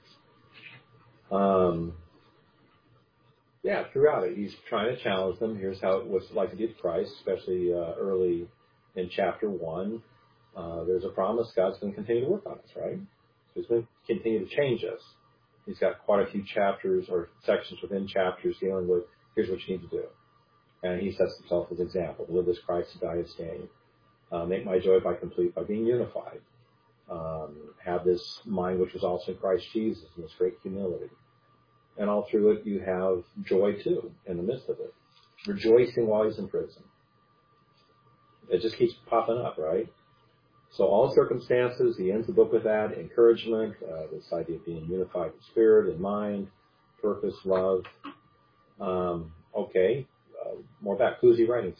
Um, yeah, throughout it, he's trying to challenge them. Here's how it was like to get Christ, especially uh, early in chapter one. Uh, there's a promise God's going to continue to work on us, right? So he's going to continue to change us. He's got quite a few chapters or sections within chapters dealing with, here's what you need to do. And he sets himself as an example. Live as Christ and die as gain. Uh, make my joy by complete by being unified. Um, have this mind which was also in Christ Jesus in this great humility. And all through it you have joy too in the midst of it. Rejoicing while he's in prison. It just keeps popping up, right? So all circumstances, he ends the book with that. Encouragement, uh, this idea of being unified in spirit and mind, purpose, love. Um, okay. Uh, more back. Who's he writing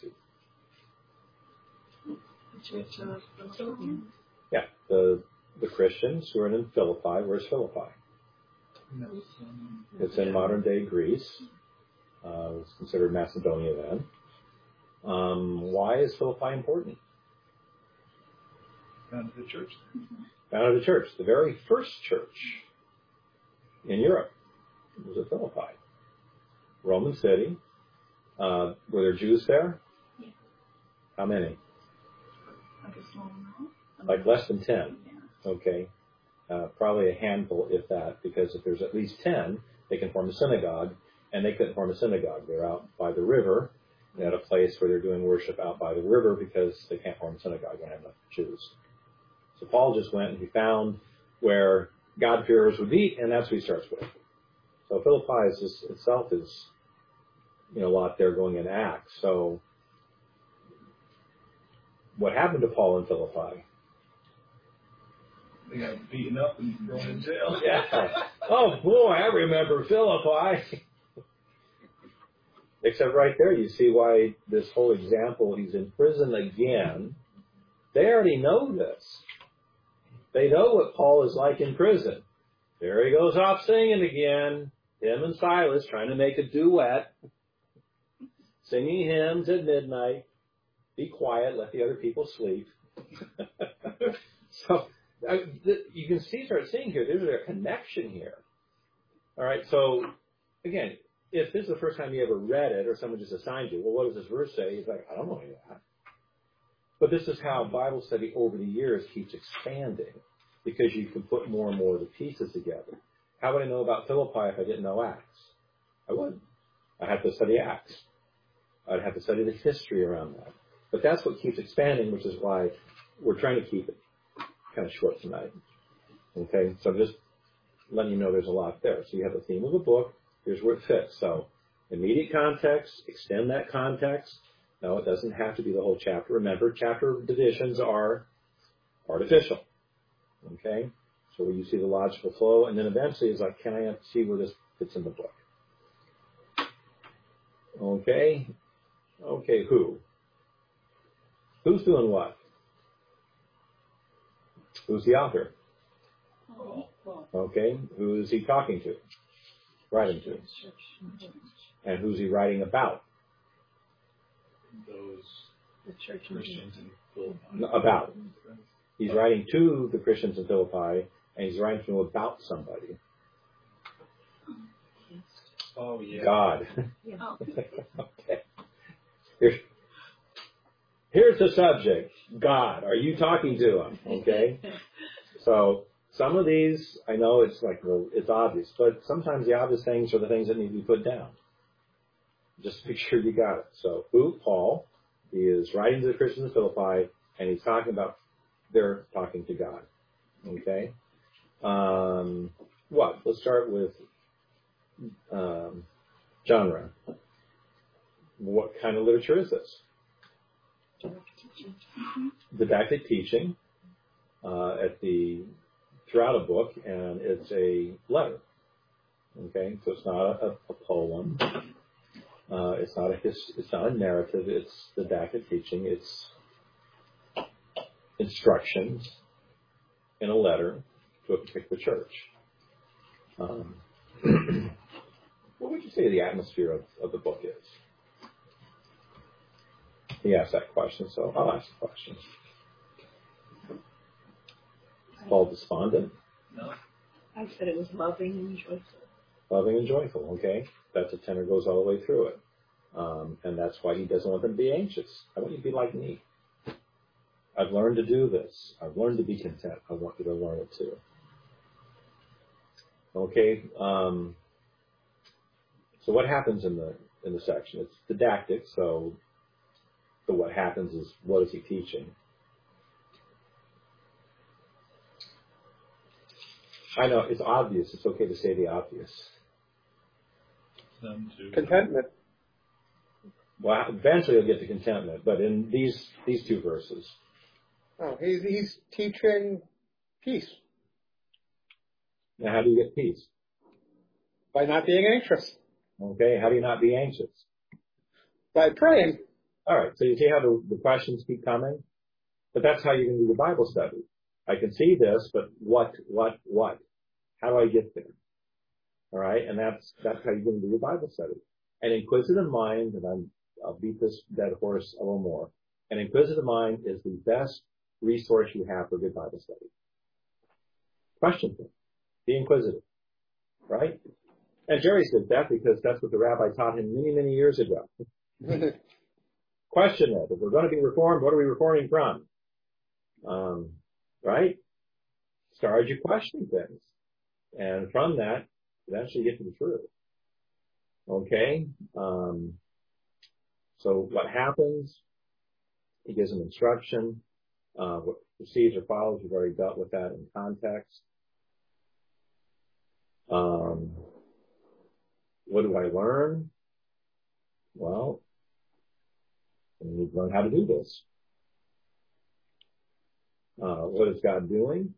to? Yeah, the the Christians who are in Philippi. Where's Philippi? It's in modern day Greece. Uh, it's considered Macedonia then. Um, why is Philippi important? Founded the church. Founded the church. The very first church in Europe was at Philippi. Roman city. Uh, were there Jews there? Yeah. How many? Like a small amount. Like less than ten. Yeah. Okay. Uh, probably a handful, if that, because if there's at least ten, they can form a synagogue, and they couldn't form a synagogue. They're out by the river. They had a place where they're doing worship out by the river because they can't form a synagogue. They don't have enough Jews. So Paul just went and he found where God-fearers would meet, and that's what he starts with. So Philippi is just, itself is, you know, a lot there going in Acts. So what happened to Paul in Philippi? They got beaten up and thrown in jail. Yeah. Oh boy, I remember Philippi. Except right there, you see why this whole example, he's in prison again. They already know this. They know what Paul is like in prison. There he goes off singing again. Him and Silas trying to make a duet. Singing hymns at midnight. Be quiet, let the other people sleep. So uh, th- you can see, start seeing here, there's a connection here. All right, so again, if this is the first time you ever read it or someone just assigned you, well, what does this verse say? He's like, I don't know any of that. But this is how Bible study over the years keeps expanding because you can put more and more of the pieces together. How would I know about Philippi if I didn't know Acts? I wouldn't. I had to study Acts. I'd have to study the history around that. But that's what keeps expanding, which is why we're trying to keep it kind of short tonight. Okay, so just letting you know there's a lot there. So you have the theme of the book. Here's where it fits. So immediate context, extend that context. No, it doesn't have to be the whole chapter. Remember, chapter divisions are artificial. Okay, so where you see the logical flow, and then eventually it's like, can I see where this fits in the book? Okay, okay, who? Who's doing what? Who's the author? Okay, who is he talking to? Writing to? And who's he writing about? Those The church Christians in Philippi. No, about. He's writing to the Christians in Philippi, and he's writing to them about somebody. Oh, yeah. God. Yeah. Okay. Here's, here's the subject. God. Are you talking to him? Okay. So some of these, I know it's like, well, it's obvious, but sometimes the obvious things are the things that need to be put down. Just make sure you got it. So who? Paul. He is writing to the Christians in Philippi, and he's talking about, they're talking to God. Okay. Um, what? Let's start with um, genre. What kind of literature is this? Didactic teaching uh, at the throughout a book, and it's a letter. Okay, so it's not a, a poem. Uh, it's not a his, it's not a narrative. It's didactic teaching. It's instructions in a letter to a particular church. Um, what would you say the atmosphere of, of the book is? He asked that question, so I'll ask the question. It's called despondent. No. I said it was loving and joyful. Loving and joyful, okay? That's a tenor goes all the way through it. Um, and that's why he doesn't want them to be anxious. I want you to be like me. I've learned to do this. I've learned to be content. I want you to learn it too. Okay. Um, so what happens in the in the section? It's didactic. So, so what happens is, what is he teaching? I know it's obvious. It's okay to say the obvious. Them to Contentment. Well, eventually you'll get to contentment, but in these these two verses, Oh, he's he's teaching peace now how do you get peace? by not being anxious, Okay, how do you not be anxious? by praying. All right, so you see how the, the questions keep coming? But that's how you can do the Bible study. I can see this, but what, what, what? How do I get there? All right, and that's that's how you can do your Bible study. An inquisitive mind, and I'm, I'll beat this dead horse a little more. An inquisitive mind is the best resource you have for good Bible study. Question things. Be inquisitive, right? And Jerry said that because that's what the rabbi taught him many, many years ago. Question it. If we're going to be reformed, what are we reforming from? Um, right? Start you questioning things. And from that, eventually get to the truth. Okay? Um, so what happens? He gives them instruction. Uh, what precedes or follows, we've already dealt with that in context. Um, what do I learn? Well, I need to learn how to do this. Uh, what is God doing?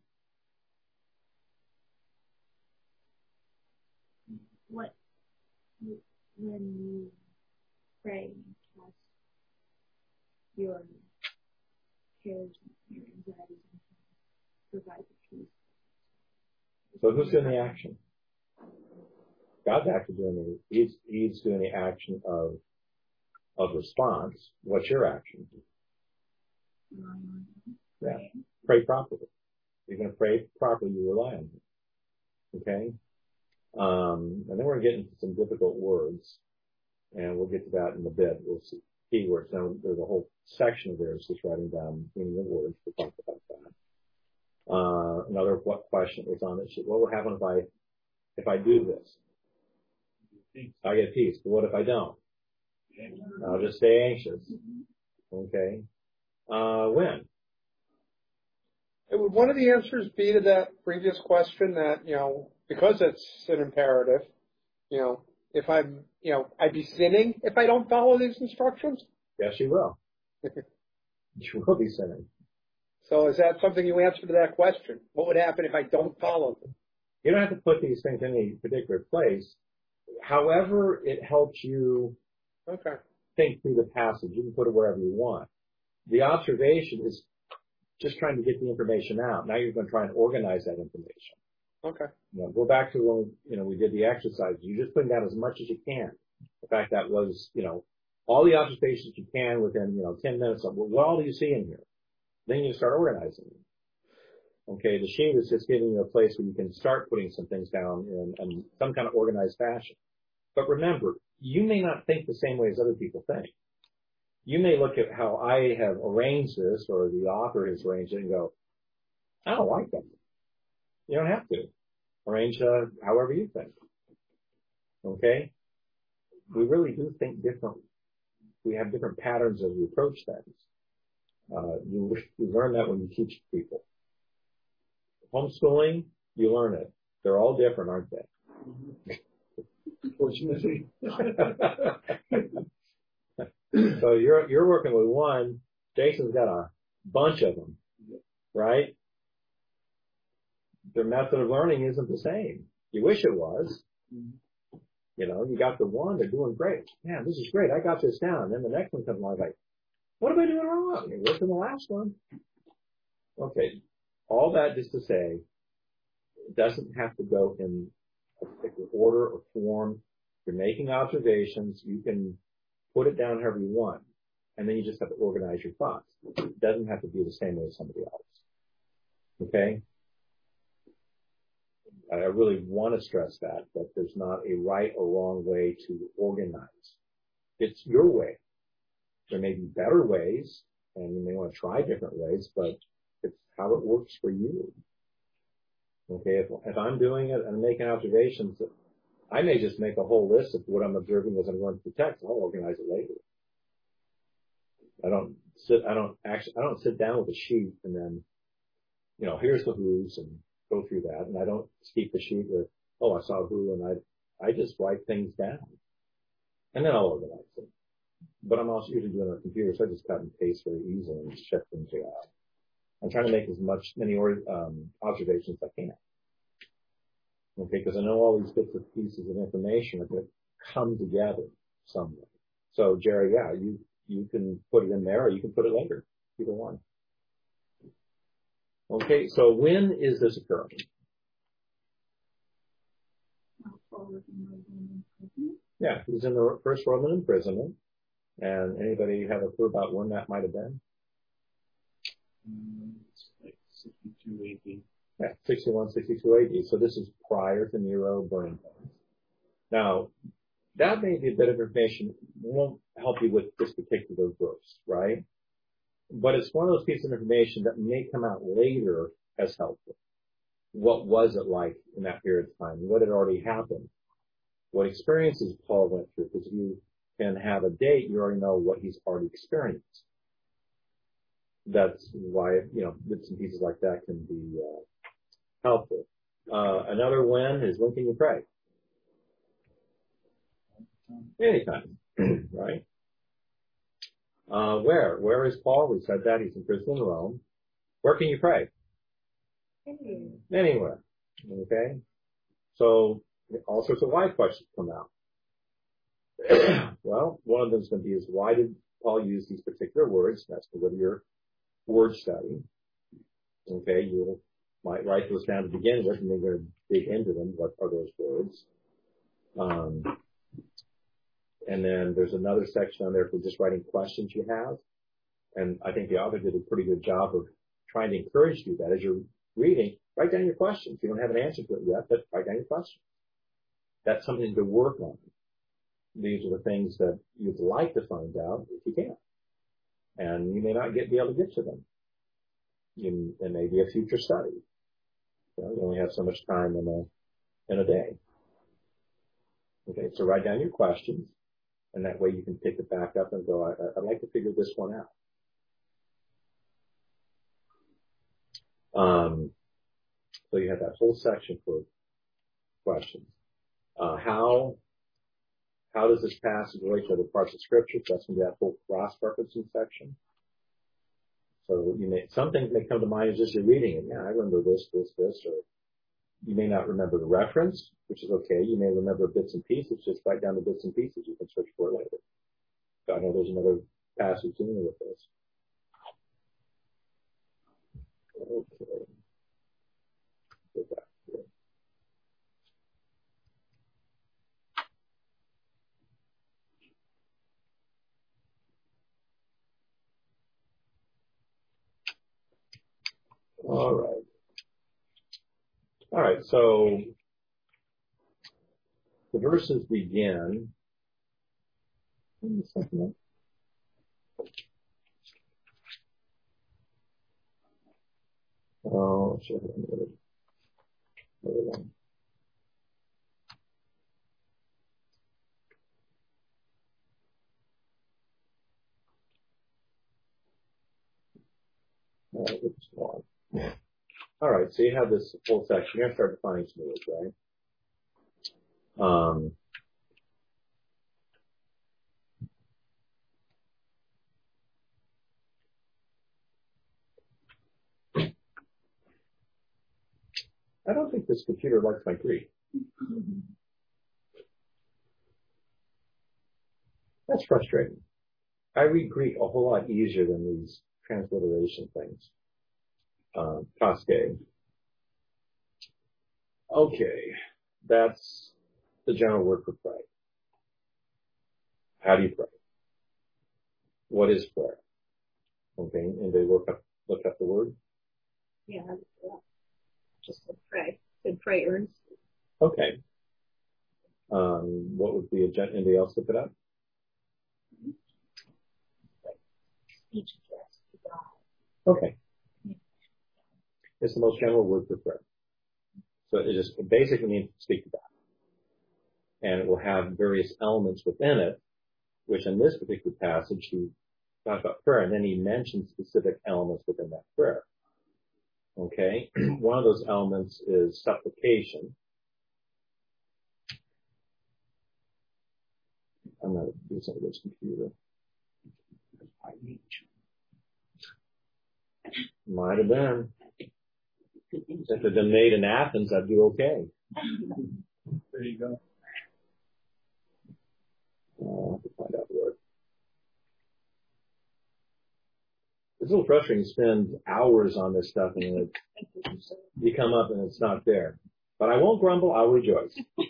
What when you pray and cast your cares, your anxieties, and provide the peace. So who's doing the action? God's actually doing the, he's, he's doing the action of, of response. What's your action? Yeah. Pray properly. You're going to pray properly, you rely on him. Okay? Um, and then we're getting into some difficult words, and we'll get to that in a bit. We'll see keywords. Now, there's a whole section of theirs just writing down meaning of words. We'll talk about that. Uh, another what question was on this sheet. What will happen if I, if I do this? I get peace. But what if I don't? I'll just stay anxious. Okay. Uh, when? Would one of the answers be to that previous question that, you know, because it's an imperative, you know, if I'm, you know, I'd be sinning if I don't follow these instructions? Yes, you will. You will be sinning. So is that something you answer to that question? What would happen if I don't follow them? You don't have to put these things in any particular place. However it helps you Okay. think through the passage, you can put it wherever you want. The observation is just trying to get the information out. Now you're going to try and organize that information. Okay. You know, go back to when, you know, we did the exercise. You just put down as much as you can. In fact, that was, you know, all the observations you can within, you know, ten minutes of, well, what all do you see in here? Then you start organizing them. Okay, the sheet is just giving you a place where you can start putting some things down in, in some kind of organized fashion. But remember, you may not think the same way as other people think. You may look at how I have arranged this, or the author has arranged it, and go, I don't like that. You don't have to. Arrange uh, however you think. Okay? We really do think differently. We have different patterns as we approach things. Uh, you, you learn that when you teach people. Homeschooling, you learn it. They're all different, aren't they? Fortunately. So you're you're working with one. Jason's got a bunch of them, right? Their method of learning isn't the same. You wish it was. You know, you got the one, they're doing great. Man, this is great. I got this down. And then the next one comes along, like, what am I doing wrong? You're working the last one. Okay. All that just to say, it doesn't have to go in a particular order or form. You're making observations. You can put it down however you want. And then you just have to organize your thoughts. It doesn't have to be the same way as somebody else. Okay? I really want to stress that, that there's not a right or wrong way to organize. It's your way. There may be better ways, and you may want to try different ways, but it's how it works for you. Okay, if, if I'm doing it and making observations, I may just make a whole list of what I'm observing as I'm going through the text. I'll organize it later. I don't sit, I don't actually, I don't sit down with a sheet and then, you know, here's the who's and go through that. And I don't keep the sheet with, oh, I saw who, and I, I just write things down. And then I'll organize it. But I'm also usually doing it on a computer, so I just cut and paste very easily and just check things out. I'm trying to make as much, many um, observations as I can. Okay, because I know all these bits and pieces of information are going to come together somewhere. So, Jerry, yeah, you, you can put it in there or you can put it later. Either one. Okay, so when is this occurring? Yeah, he's in the first Roman imprisonment. And anybody have a clue about when that might have been? Um, it's like sixty-two A D. Yeah, sixty-one, sixty-two A D. So this is prior to Nero burning things. Now, that may be a bit of information. Won't help you with this particular verse, right? But it's one of those pieces of information that may come out later as helpful. What was it like in that period of time? What had already happened? What experiences Paul went through? Because if you can have a date, you already know what he's already experienced. That's why, you know, bits and pieces like that can be uh, helpful. Uh, another when is when can you pray? Anytime, right? Uh, where? Where is Paul? We said that. He's in prison in Rome. Where can you pray? Anywhere. Anywhere. Okay? So, all sorts of why questions come out. Well, one of them is going to be is why did Paul use these particular words? That's the of your word study. Okay, you might write those down to begin with, and then you're going to dig into them. What are those words? Um, and then there's another section on there for just writing questions you have. And I think the author did a pretty good job of trying to encourage you that as you're reading, write down your questions. You don't have an answer to it yet, but write down your questions. That's something to work on. These are the things that you'd like to find out if you can. And you may not get, be able to get to them. You, it may be a future study. You know, you only have so much time in a, in a day. Okay, so write down your questions, and that way you can pick it back up and go, I, I'd like to figure this one out. Um, so you have that whole section for questions. Uh, how how does this passage relate to other parts of Scripture? So that's going to be that whole cross-referencing section. So you may, some things may come to mind as just you're reading it. Yeah, I remember this, this, this, or you may not remember the reference, which is okay. You may remember bits and pieces. Just write down the bits and pieces. You can search for it later. So I know there's another passage dealing with this. Okay. Go back here. All right. All right, so the verses begin. Oh, sure. All right, let's go on. All right, so you have this whole section. You're going to start defining some words, right? Um, I don't think this computer likes my Greek. That's frustrating. I read Greek a whole lot easier than these transliteration things. Um, Casque. Okay, that's the general word for pray. How do you pray? What is prayer? Okay, and they look up look up the word. Yeah, just to pray. To pray earnestly. Okay. Um, what would be a gen- anybody else look it up? Speech address to God. Okay. It's the most general word for prayer. So it just it basically means to speak to God. And it will have various elements within it, which in this particular passage he talks about prayer, and then he mentions specific elements within that prayer. Okay? One of those elements is supplication. I'm not using this computer. Might have been. If it had been made in Athens, I'd do okay. There you go. I'll have to find out where. It's a little frustrating to spend hours on this stuff and then it, you come up and it's not there. But I won't grumble, I'll rejoice.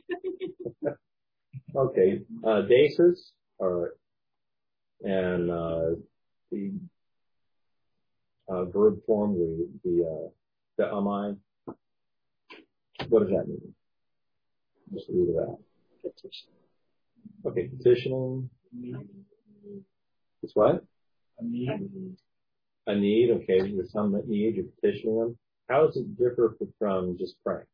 Okay, uh, desis, or, and, uh, the, uh, verb form, the, the, uh, the amine. What does that mean? Just read it out. Petition. Okay, petitioning. It's what? A need. A need, okay, there's some that need, you're petitioning them. How does it differ from just praying?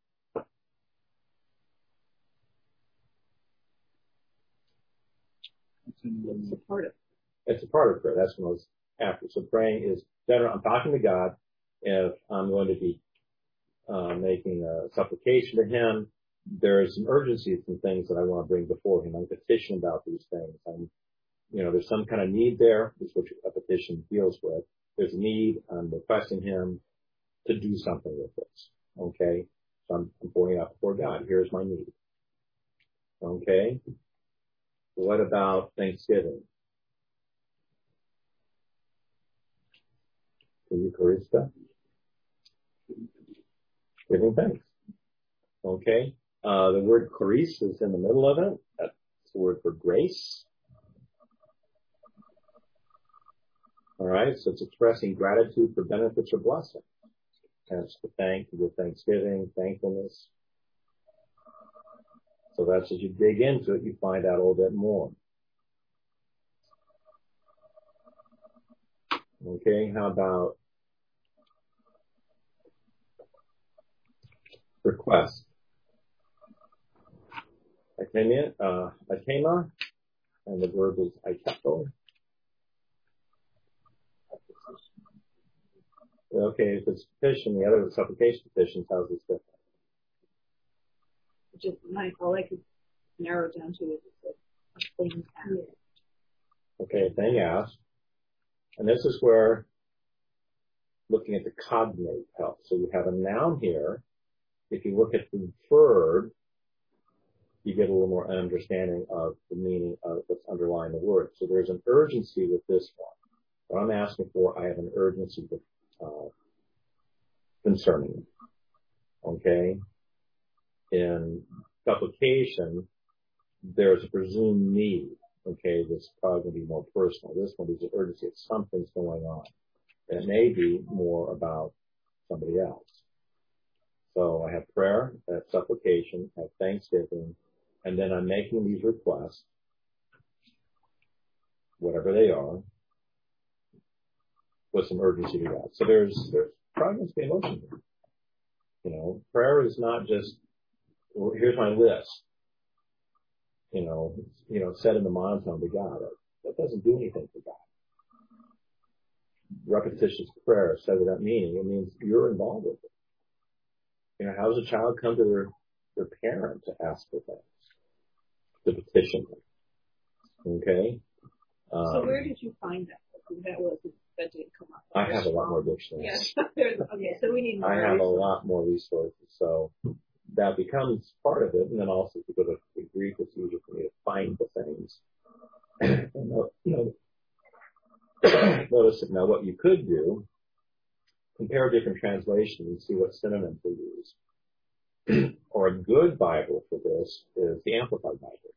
It's a part of it. It's a part of prayer. That's what I was after. So praying is better. I'm talking to God. If I'm going to be uh, making a supplication to Him, there is some urgency, some things that I want to bring before Him. I'm petitioning about these things. I'm, you know, there's some kind of need there. That's what a petition deals with. There's a need. I'm requesting Him to do something with this. Okay? So I'm, I'm pouring out before God. Here's my need. Okay? What about Thanksgiving? Eucharista? Giving thanks. Okay? Uh, the word charis is in the middle of it. That's the word for grace. Alright, so it's expressing gratitude for benefits or blessings. And it's to thank, to give thanksgiving, thankfulness. So that's as you dig into it, you find out a little bit more. Okay, how about request? Itema, uh, itema, and the verb is iteto. Uh, okay, if it's petition, the other supplication petition tells us different. Which is my, all I could narrow down to is a thing asked. Okay, a thing asked. And this is where looking at the cognate helps. So you have a noun here. If you look at the verb, you get a little more understanding of the meaning of what's underlying the word. So there's an urgency with this one. What I'm asking for, I have an urgency with, uh, concerning it. Okay? In supplication, there's a presumed need. Okay, this is probably going to be more personal. This one is an urgency. It's something's going on. And it may be more about somebody else. So I have prayer, I have supplication, I have thanksgiving, and then I'm making these requests, whatever they are, with some urgency to God. So there's, there's probably going to be emotion here. You know, prayer is not just, well, here's my list. You know, you know, set in the monotone to God. That doesn't do anything for God. Repetitious prayer said without meaning, it means you're involved with it. You know, how does a child come to their, their parent to ask for things? To petition them. Okay? Um, So where did you find that? That wasn't, that didn't come up. I have a lot more dictionaries. Yes. Okay, so we need more. I have a resources. lot more resources. So that becomes part of it. And then also to go to the Greek, it's easier for me to find the things. And, you know, notice that now what you could do, compare different translations and see what synonyms they use. Or a good Bible for this is the Amplified Bible.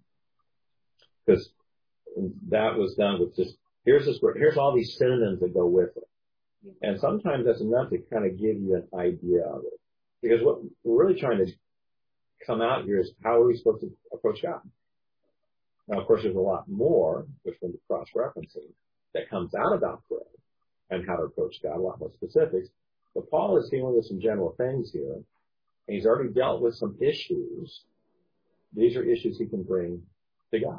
Because that was done with just, here's this word, here's all these synonyms that go with it. And sometimes that's enough to kind of give you an idea of it. Because what we're really trying to come out here is how are we supposed to approach God? Now, of course, there's a lot more, which we're cross-referencing, that comes out about prayer and how to approach God, a lot more specifics. But Paul is dealing with some general things here, and he's already dealt with some issues. These are issues he can bring to God.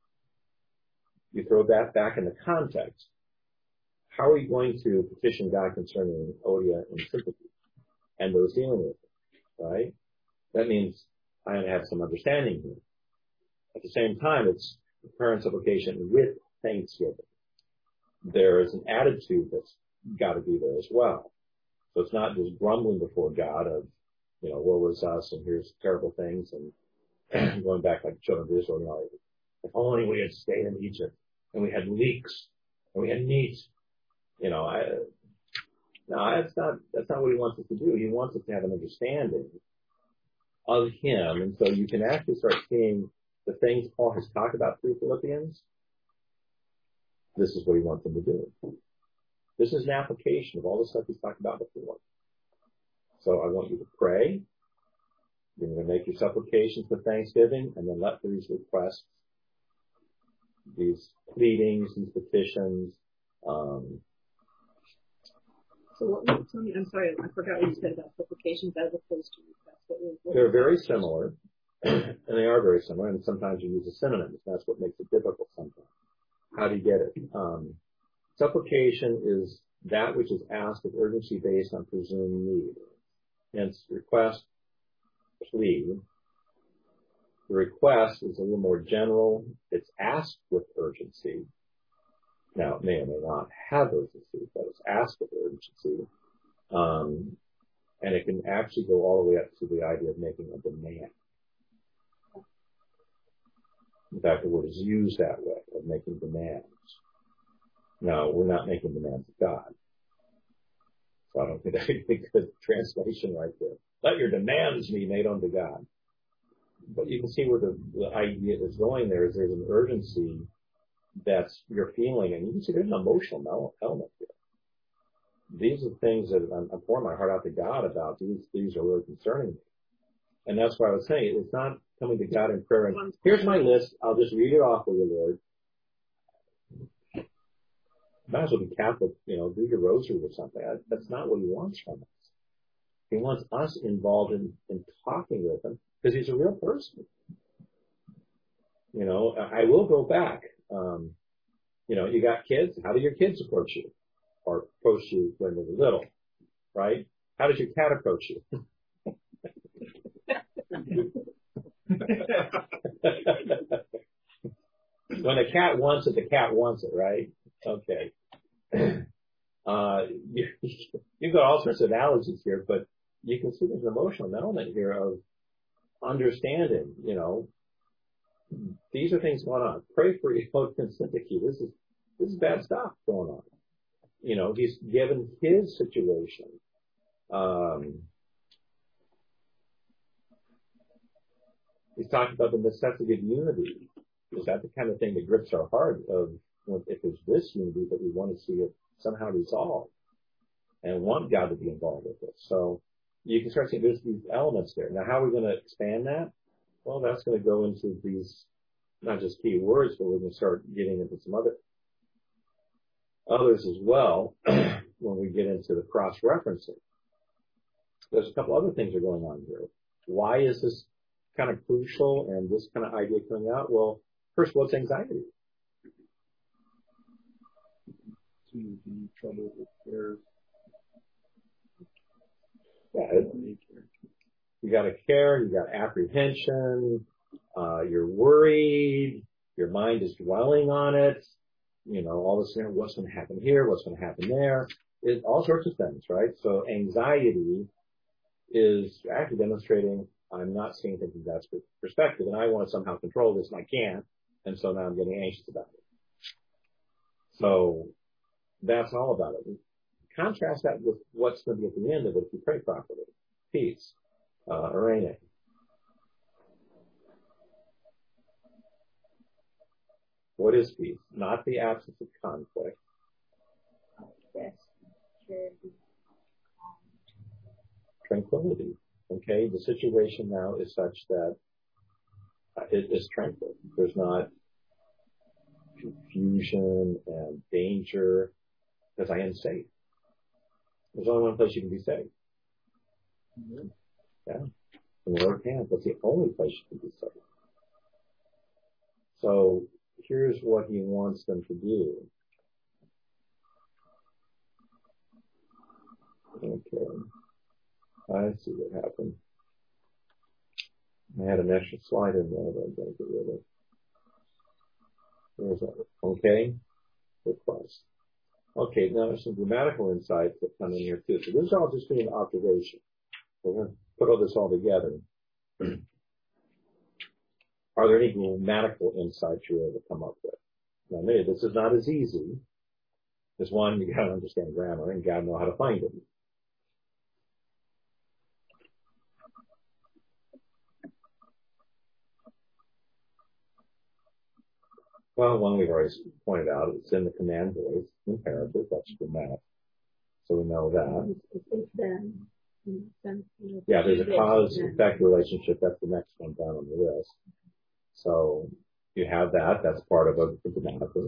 You throw that back in the context. How are you going to petition God concerning Odia and sympathy and those dealing with it, right? That means I have some understanding here. At the same time, it's prayer and supplication with thanksgiving. There is an attitude that's got to be there as well. So it's not just grumbling before God of, you know, woe is us and here's terrible things and going back like the children of Israel, you know, if only we had stayed in Egypt and we had leeks and we had meat, you know, I, no, that's not, that's not what he wants us to do. He wants us to have an understanding of him. And so you can actually start seeing the things Paul has talked about through Philippians. This is what he wants them to do. This is an application of all the stuff he's talked about before. So I want you to pray. You're going to make your supplications with thanksgiving, and then let these requests, these pleadings, these petitions. Um, So what, tell me, I'm sorry, I forgot what you said about supplications as opposed to requests. What was, what they're was very similar, and they are very similar, and sometimes you use a synonym. That's what makes it difficult sometimes. How do you get it? Um, supplication is that which is asked with urgency based on presumed need. Hence, request, plea. The request is a little more general. It's asked with urgency. Now, it may or may not have urgency, but it's asked with urgency. Um, and it can actually go all the way up to the idea of making a demand. In fact, the word is used that way, of making demands. Now, we're not making demands of God. So I don't think that would be a good translation right there. Let your demands be made unto God. But you can see where the, the idea is going there is there's an urgency that's you're feeling, and you can see there's an emotional element here. These are the things that I'm, I'm pouring my heart out to God about. These, these are really concerning me. And that's why I was saying it's not coming to God in prayer and here's my list. I'll just read it off for you, Lord. Might as well be Catholic, you know, do your rosary or something. That's not what he wants from us. He wants us involved in, in talking with him because he's a real person. You know, I will go back. Um, you know, you got kids. How do your kids approach you? or approached you when they were little, right? How does your cat approach you? When the cat wants it, the cat wants it, right? Okay. Uh, you, you've got all sorts of analogies here, but you can see there's an emotional element here of understanding, you know, these are things going on. Pray for Yehud Syntyche. This is, this is bad stuff going on. You know, he's given his situation. Um, he's talking about the necessity of unity. Is that the kind of thing that grips our heart of, well, if there's this unity that we want to see it somehow resolved and want God to be involved with it. So you can start seeing there's these elements there. Now, how are we going to expand that? Well, that's going to go into these, not just key words, but we're going to start getting into some other others as well when we get into the cross-referencing. There's a couple other things that are going on here. Why is this kind of crucial and this kind of idea coming out? Well, first, what's anxiety? Trouble with their Yeah, you got to care, you got apprehension, uh, you're worried, your mind is dwelling on it, you know, all this, you know, what's going to happen here, what's going to happen there, it, all sorts of things, right? So anxiety is actually demonstrating I'm not seeing things from that perspective, and I want to somehow control this, and I can't, and so now I'm getting anxious about it. So that's all about it. Contrast that with what's going to be at the end of it if you pray properly. Peace, uh, arena. What is peace? Not the absence of conflict. Tranquility. Okay, the situation now is such that uh, it is tranquil. There's not confusion and danger because I am safe. There's only one place you can be safe. Mm-hmm. Yeah, in the Lord's hands. That's the only place you can be safe. So here's what He wants them to do. Okay. I see what happened. I had an extra slide in there that I'm going to get rid of. There's that. Okay. Request. Okay, now there's some grammatical insights that come in here too. So this is all just being observation. We're going to put all this all together. Are there any grammatical insights you're able to come up with? Now, maybe this is not as easy. There's one, you got to understand grammar and got to know how to find it. Well, one we've already pointed out, it's in the command voice, imperative, that's grammatic. So we know that. It's them. Yeah, there's a cause-effect relationship, that's the next one down on the list. So you have that, that's part of a grammatical.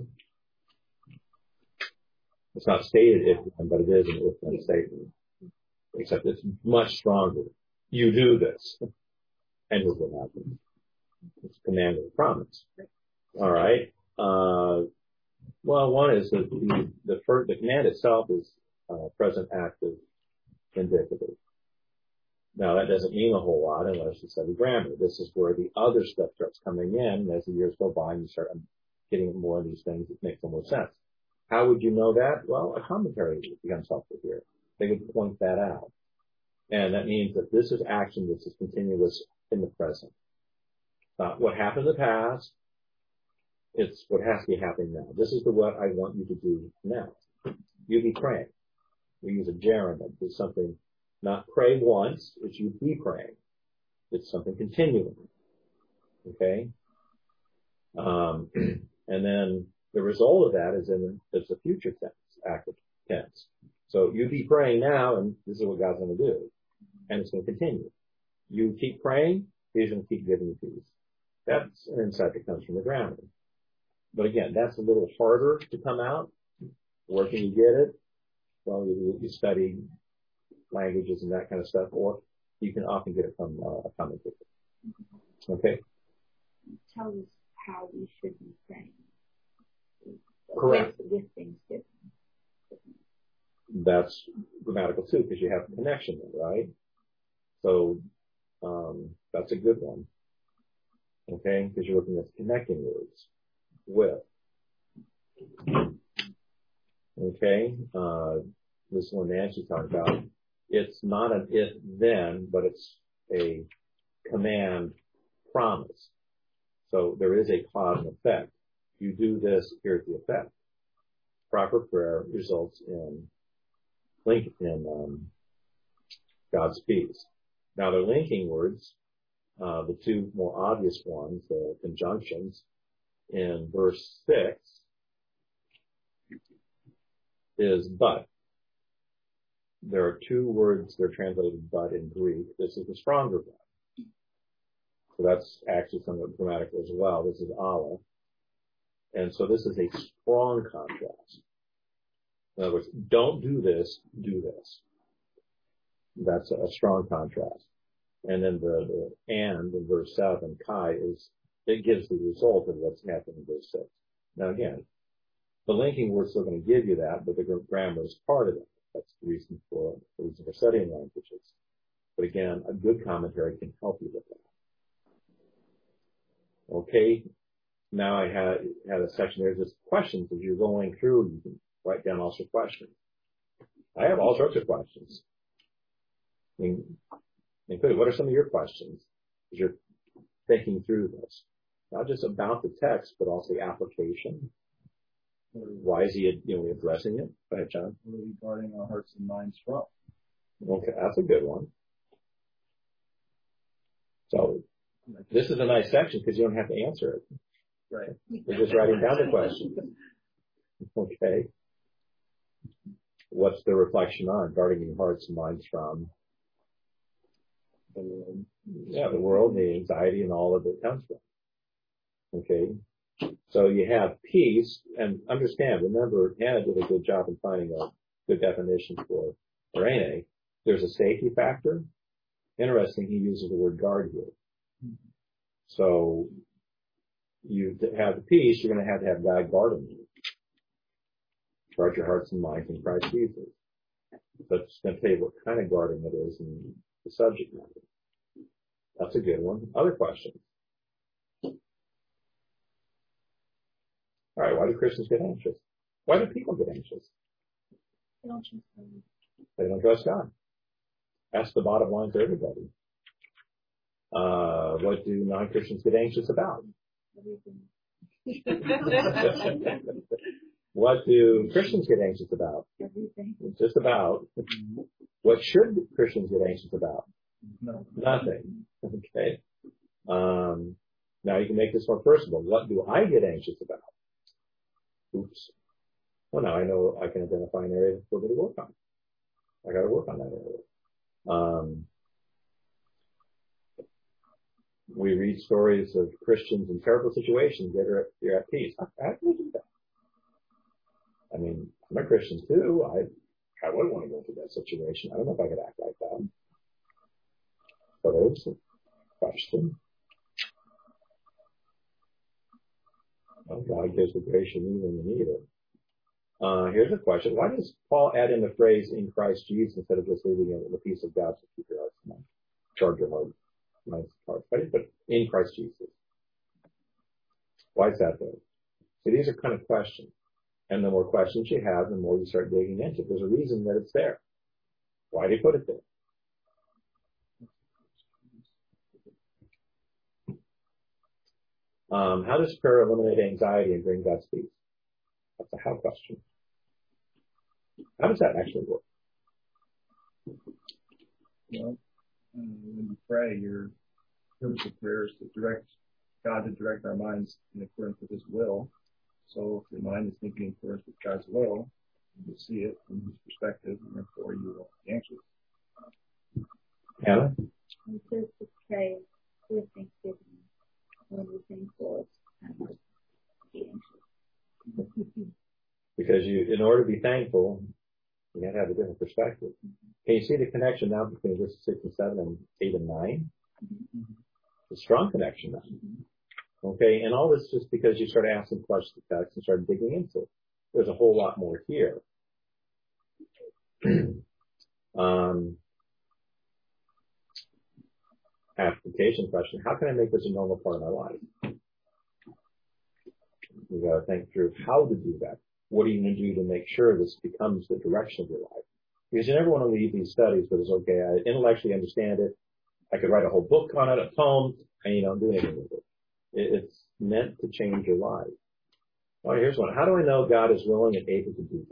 It's not stated if then, but it is an if-then statement. Except it's much stronger. You do this. And here's what happens. It's a command and a promise. All right. Uh, well, one is that the, the, first, the command itself is uh, present active indicative. Now, that doesn't mean a whole lot unless you study grammar. This is where the other stuff starts coming in. As the years go by and you start getting more of these things, it makes more sense. How would you know that? Well, a commentary becomes helpful here. They would point that out. And that means that this is action that is continuous in the present. Uh, what happened in the past, it's what has to be happening now. This is the what I want you to do now. You be praying. We use a gerund. It's something, not pray once, it's you be praying. It's something continuing. Okay? Um, and then the result of that is in it's a future tense, active tense. So you be praying now, and this is what God's going to do. And it's going to continue. You keep praying, He's going to keep giving you peace. That's an insight that comes from the grammar. But again, that's a little harder to come out. Where can you get it? Well, you, you study languages and that kind of stuff, or you can often get it from uh, a commentator. Okay? Tell us how we should be praying. Correct. With, with things different. that's grammatical too, because you have a connection there, right? So um, that's a good one. Okay, because you're looking at connecting words with. Okay, uh, this one Nancy talked about. It's not an if then, but it's a command promise. So there is a cause and effect. You do this, here's the effect. Proper prayer results in link in um, God's peace. Now the linking words, uh, the two more obvious ones, the conjunctions, in verse six is but. There are two words that are translated but in Greek. This is the stronger one. So that's actually somewhat grammatical as well. This is Allah. And so this is a strong contrast. In other words, don't do this, do this. That's a strong contrast. And then the, the and in verse seven, Kai, is, it gives the result of what's happening in verse six. Now again, the linking word's still going to give you that, but the grammar is part of it. That's the reason for, the reason for studying languages. But again, a good commentary can help you with that. Okay. Now I had, had a section, there's just questions as you're going through, you can write down also questions. I have all sorts of questions. I mean, including, what are some of your questions as you're thinking through this? Not just about the text, but also the application. Why is he, you know, addressing it? Go ahead, John. Where are we guarding our hearts and minds from? Okay, that's a good one. So this is a nice section because you don't have to answer it. Right. You're just writing down the question. Okay. What's the reflection on? Guarding your hearts and minds from the, yeah, the world, the anxiety, and all of it comes from. Okay. So you have peace, and understand, remember, Hannah did a good job in finding a good definition for Irene. There's a safety factor. Interesting, he uses the word guard here. So you have the peace, you're going to have to have God guarding you. Guard your hearts and minds in Christ Jesus. But it's going to tell you what kind of guarding it is and the subject matter. That's a good one. Other questions? All right, why do Christians get anxious? Why do people get anxious? They don't trust God. They don't trust God. That's the bottom line for everybody. Uh, what do non-Christians get anxious about? Everything. What do Christians get anxious about? Everything. Just about. What should Christians get anxious about? No. Nothing. Okay. Um, now you can make this more personal. What do I get anxious about? Oops. Well, now I know I can identify an area for me to work on. I got to work on that area. Um, we read stories of Christians in terrible situations that are they're at peace. How can we do that? I mean, I'm a Christian too. I I wouldn't want to go through that situation. I don't know if I could act like that. But it's a question. Well, God gives the grace you need when you need it. Uh, here's a question. Why does Paul add in the phrase in Christ Jesus instead of just leaving it with the peace of God to keep your hearts and minds? Charge your heart, minds, hearts. Why did he put in Christ Jesus? Why is that there? See, these are kind of questions. And the more questions you have, the more you start digging into it. There's a reason that it's there. Why did he put it there? Um, how does prayer eliminate anxiety and bring God's peace? That's a how question. How does that actually work? Well, uh, when you pray, your purpose of prayer is to direct God to direct our minds in accordance with His will. So if your mind is thinking in accordance with God's will, you will see it from His perspective, and therefore you will be anxious. Hannah? It says to pray with thanksgiving. When we're thankful, it's kind of like be anxious. Because you, in order to be thankful, you have to have a different perspective. Can you see the connection now between verses six and seven and eight and nine? Mm-hmm. It's a strong connection now. Okay, and all this just because you start asking questions of text and start digging into it. There's a whole lot more here. um, application question. How can I make this a normal part of my life? You've got to think through how to do that. What are you going to do to make sure this becomes the direction of your life? Because you never want to leave these studies, but it's okay. I intellectually understand it. I could write a whole book on it, a poem, and you don't do anything with it. It's meant to change your life. All right, here's one. How do I know God is willing and able to do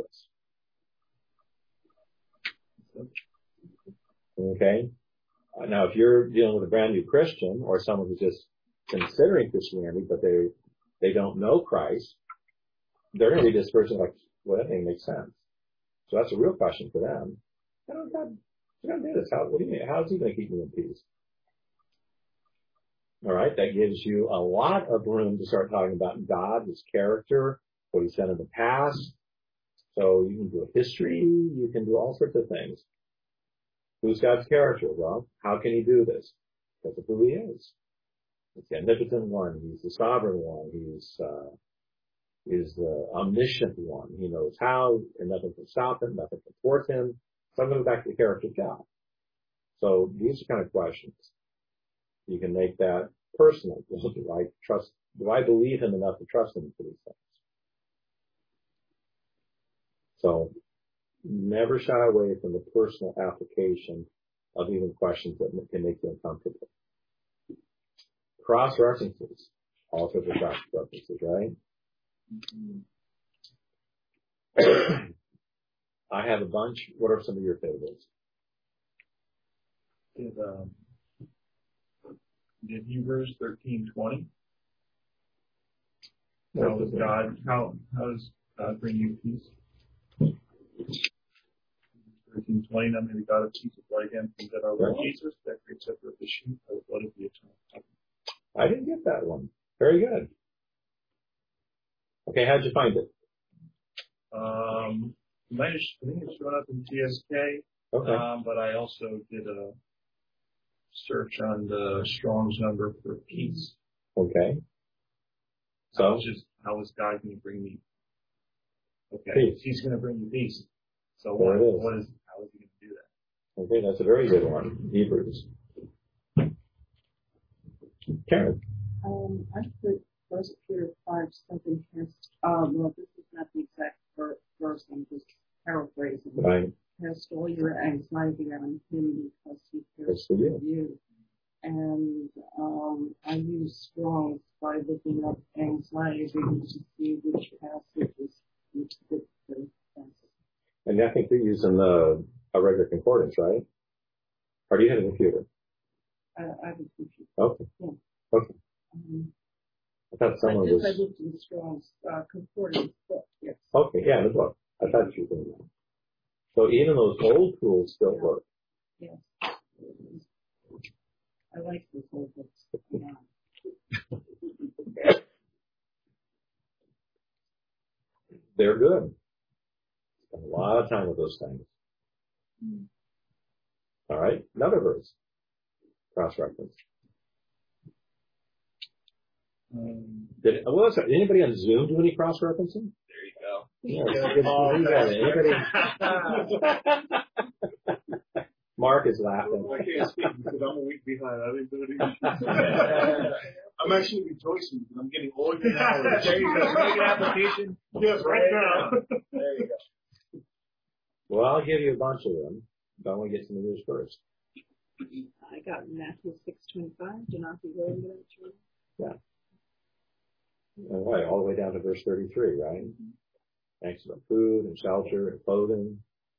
this? Okay. Now, if you're dealing with a brand new Christian or someone who's just considering Christianity, but they they don't know Christ, they're going to be this person like, well, that thing makes sense. So that's a real question for them. How does God, going to do this? How, what do you mean? How is he going to keep me in peace? All right, that gives you a lot of room to start talking about God, his character, what he's done in the past. So you can do a history, you can do all sorts of things. Who's God's character? Well, how can he do this? Because of who he is. He's the omnipotent one. He's the sovereign one. He's uh, he's the omniscient one. He knows how, and nothing can stop him, nothing can thwart him. So I'm going to go back to the character of God. So these are kind of questions. You can make that personal. Do I trust? Do I believe him enough to trust him for these things? So never shy away from the personal application of even questions that can make you uncomfortable. Cross references, all sorts of cross references, right? Mm-hmm. I have a bunch. What are some of your favorites? Did, um, did Hebrews thirteen twenty? How does God? How how does God bring you peace? thirteen twenty. Now may the God of peace apply again from that our Lord Jesus, that great shepherd of the sheep, by the blood of the eternal covenant. I didn't get that one. Very good. Okay, how'd you find it? Um, I think it's showing up in T S K. Okay. Um, but I also did a search on the Strong's number for peace. Okay. So, how is, just, how is God going to bring me? Okay, peace. He's going to bring you peace. So what? Is. What is? How is he going to do that? Okay, that's a very good one. Hebrews. Karen. Um, I put First Peter five seven cast. Um, well, this is not the exact verse. I'm just paraphrasing. Right. Cast all your anxiety on him because he cares for you. you. And um, I use Strong's by looking up anxiety to see which passage is which fits the passage. And I think you're using the a regular concordance, right? Or do you have a computer? I, I have a computer. Okay. Yeah. Okay. Um, I thought someone I was. I looked in Strong's uh, concordance book. Yes. Okay. Yeah, the book. I thought you were doing that. So even those old tools still Yeah. work. Yes. I like this whole book. Yeah. They're good. Spend a lot of time with those things. Mm. All right. Another verse. Cross-reference. Um, Did, well, sorry, did anybody on Zoom do any cross-referencing? There you go. Yeah, good oh, anybody? Mark is laughing. I can't speak because I'm a week behind. I didn't do it. I'm actually rejoicing because I'm getting all your knowledge. There you go. Make an application. Yes, right now. There you go. Well, I'll give you a bunch of them, but I want to get some of yours first. I got Matthew six twenty-five. Do not be worried about your. Yeah. All right, all the way down to verse thirty-three, right? Mm-hmm. Thanks for food and shelter and clothing.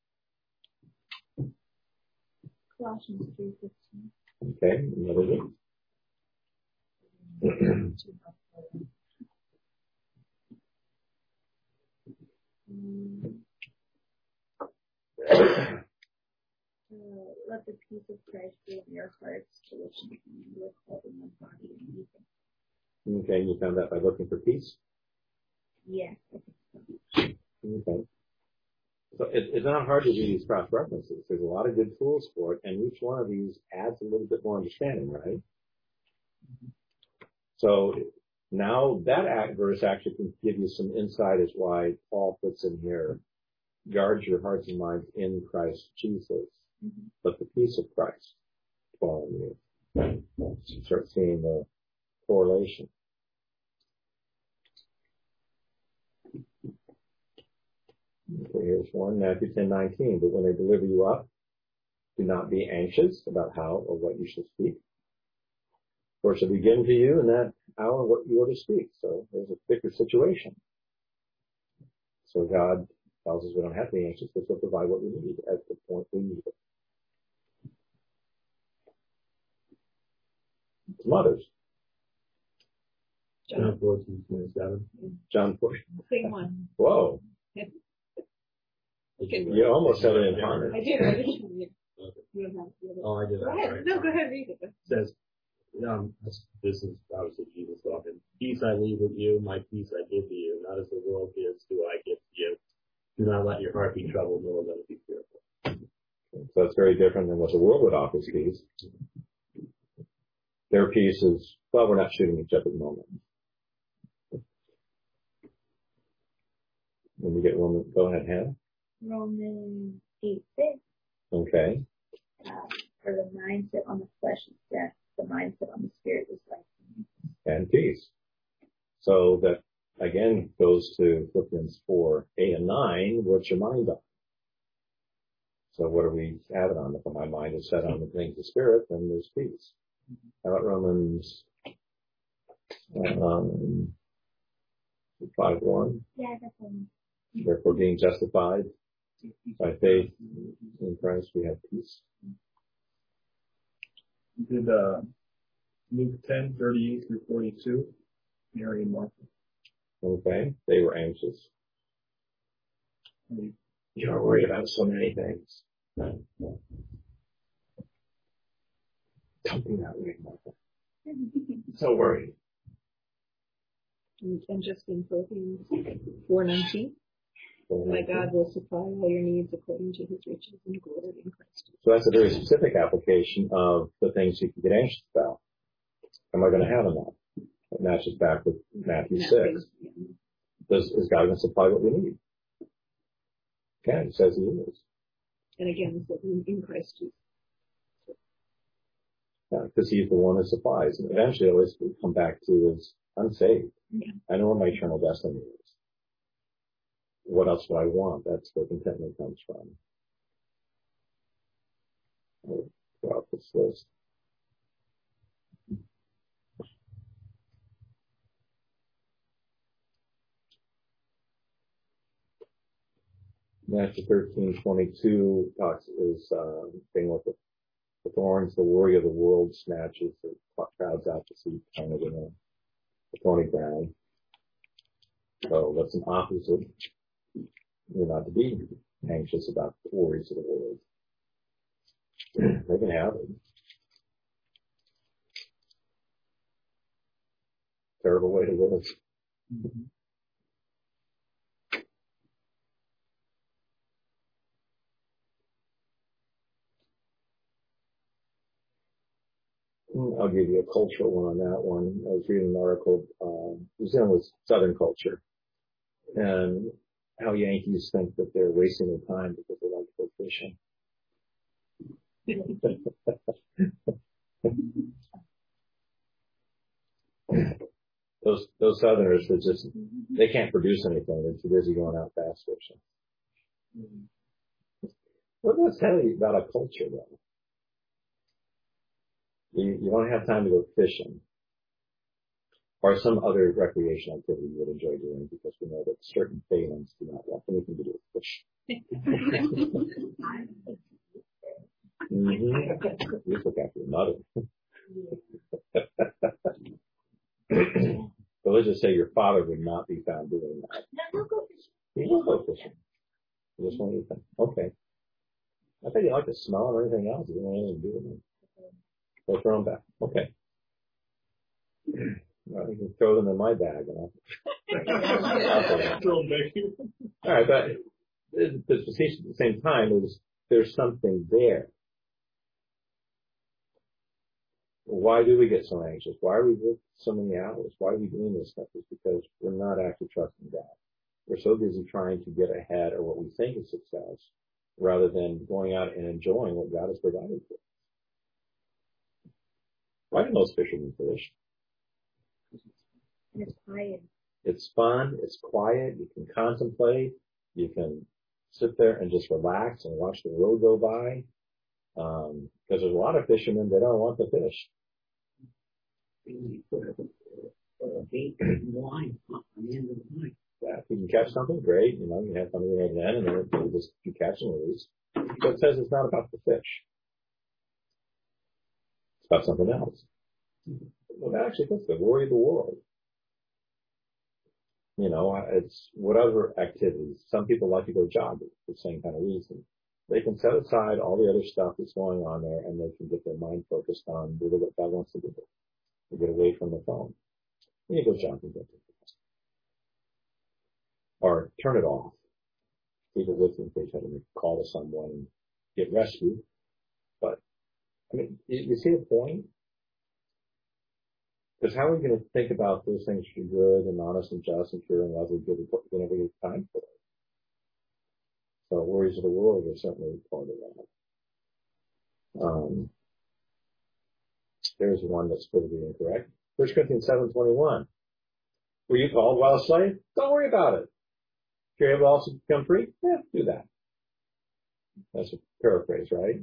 Colossians three fifteen. Okay, another one. Uh, let the peace of Christ be in your hearts, to which you can live holding the body and anything. Okay, you found that by looking for peace? Yes. Okay. So it, it's not hard to do these cross references. There's a lot of good tools for it, and each one of these adds a little bit more understanding, right? Mm-hmm. So now that verse actually can give you some insight as why Paul puts in here guard your hearts and minds in Christ Jesus. Mm-hmm. Let the peace of Christ dwell in you. So you start seeing the correlation. Okay, here's one, Matthew ten nineteen. But when they deliver you up, do not be anxious about how or what you shall speak. For it shall be given to you in that hour what you are to speak. So there's a thicker situation. So God tells us we don't have to be anxious because He'll provide what we need at the point we need it. Some others. John fourteen twenty-seven. John fourteen. Same one. Whoa. You almost said it in harmony. I did. I did. Okay. Oh, I did. Go ahead. No, go ahead. Read it. It says, um, this is obviously Jesus talking. Peace I leave with you, my peace I give to you. Not as the world gives, do I give to you. Do not let your heart be troubled, nor let it be fearful. So that's very different than what the world would offer as peace. Their peace is, well, we're not shooting each other at the moment. When you get Roman, go ahead, Hannah. Romans eight six. Okay. Uh, for the mindset on the flesh is death, the mindset on the spirit is life. And peace. So that, again, goes to Philippians four, eight and nine. What's your mind on? So what are we having on? If my mind is set on the things of the Spirit, then there's peace. How about Romans um, five one? Yeah, that's one. Therefore, being justified by faith in Christ, we have peace. Did uh, Luke ten thirty-eight through forty-two, Mary and Martha. Okay, they were anxious. You are worried about so many things. Don't be that way, Martha. So worried. And, and just in Philippians four nineteen. My God will supply all your needs according to His riches and glory in Christ. So that's a very specific application of the things you can get anxious about. Am I going to have enough? It matches back with Matthew six. Yeah. Does, is God going to supply what we need? Yeah, He says He is. And again, in, in Christ Jesus. Yeah, because He's the one who supplies. And eventually, always we come back to is, I'm saved. Yeah. I know what my eternal destiny is. What else do I want? That's where contentment comes from. I'll go out this list. Matthew thirteen twenty-two talks is uh, thing with the, the thorns, the worry of the world snatches the crowds out to see kind of in a, the thorny ground. So that's an opposite. You're not to be anxious about the worries of the world. They can have it. Terrible way to live. Mm-hmm. I'll give you a cultural one on that one. I was reading an article, um, it was dealing with Southern culture and how Yankees think that they're wasting their time because they like to go fishing. those those Southerners are just, they can't produce anything. They're too busy going out bass fishing. What does that tell you about a culture, though? You, you don't have time to go fishing or some other recreational activity you would enjoy doing because we know that certain failings do not want anything to do with fish. mm-hmm. You look after your mother. But let's just say your father would not be found doing that. He will go fishing. You just want to eat them. Okay. I think you like the smell or anything else. You don't want anything to do with them. Go throw them back. Okay. Well, you can throw them in my bag. And I'll throw them back. All right, but the, the, at the same time, is there's something there. Why do we get so anxious? Why are we working so many hours? Why are we doing this stuff? It's because we're not actually trusting God. We're so busy trying to get ahead or what we think is success rather than going out and enjoying what God has provided for us. Why do most fishermen fish? And it's quiet. It's fun. It's quiet. You can contemplate. You can sit there and just relax and watch the world go by. Um, because there's a lot of fishermen that don't want to fish. You put a, a bait and line on the end of the line. Yeah, if you can catch something, great. You know, you have something at the end, and then you just you catch and release. So it says it's not about the fish. It's about something else. Well, actually, that's the worry of the world. You know, it's whatever activities. Some people like to go jogging for the same kind of reason. They can set aside all the other stuff that's going on there, and they can get their mind focused on really what God wants to do. They get away from the phone. You go jogging, go or turn it off. Keep it with you in case you have to call to someone and get rescued. But I mean, you, you see the point? Because how are we going to think about those things to be good and honest and just and pure and lovely good whenever we have time for it? So worries of the world are certainly part of that. Um, there's one that's going to be incorrect. First Corinthians seven twenty-one. Were you called while a slave? Don't worry about it. If you're able to also become free, yeah, do that. That's a paraphrase, right?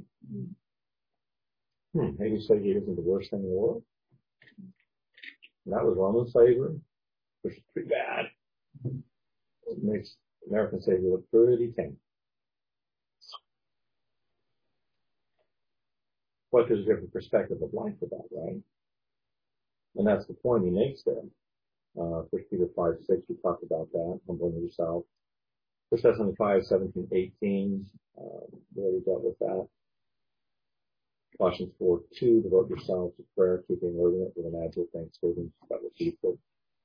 Hmm, maybe slavery isn't the worst thing in the world. And that was Roman slavery, which is pretty bad. It makes American slavery look pretty tame. But there's a different perspective of life about, right? And that's the point he makes there. Uh, First Peter five six, we talked about that. Humbling yourself. First Thessalonians five seventeen eighteen, uh, we already dealt with that. Colossians four two, devote yourselves to prayer, keeping ordinate with an agile thanksgiving that will keep it.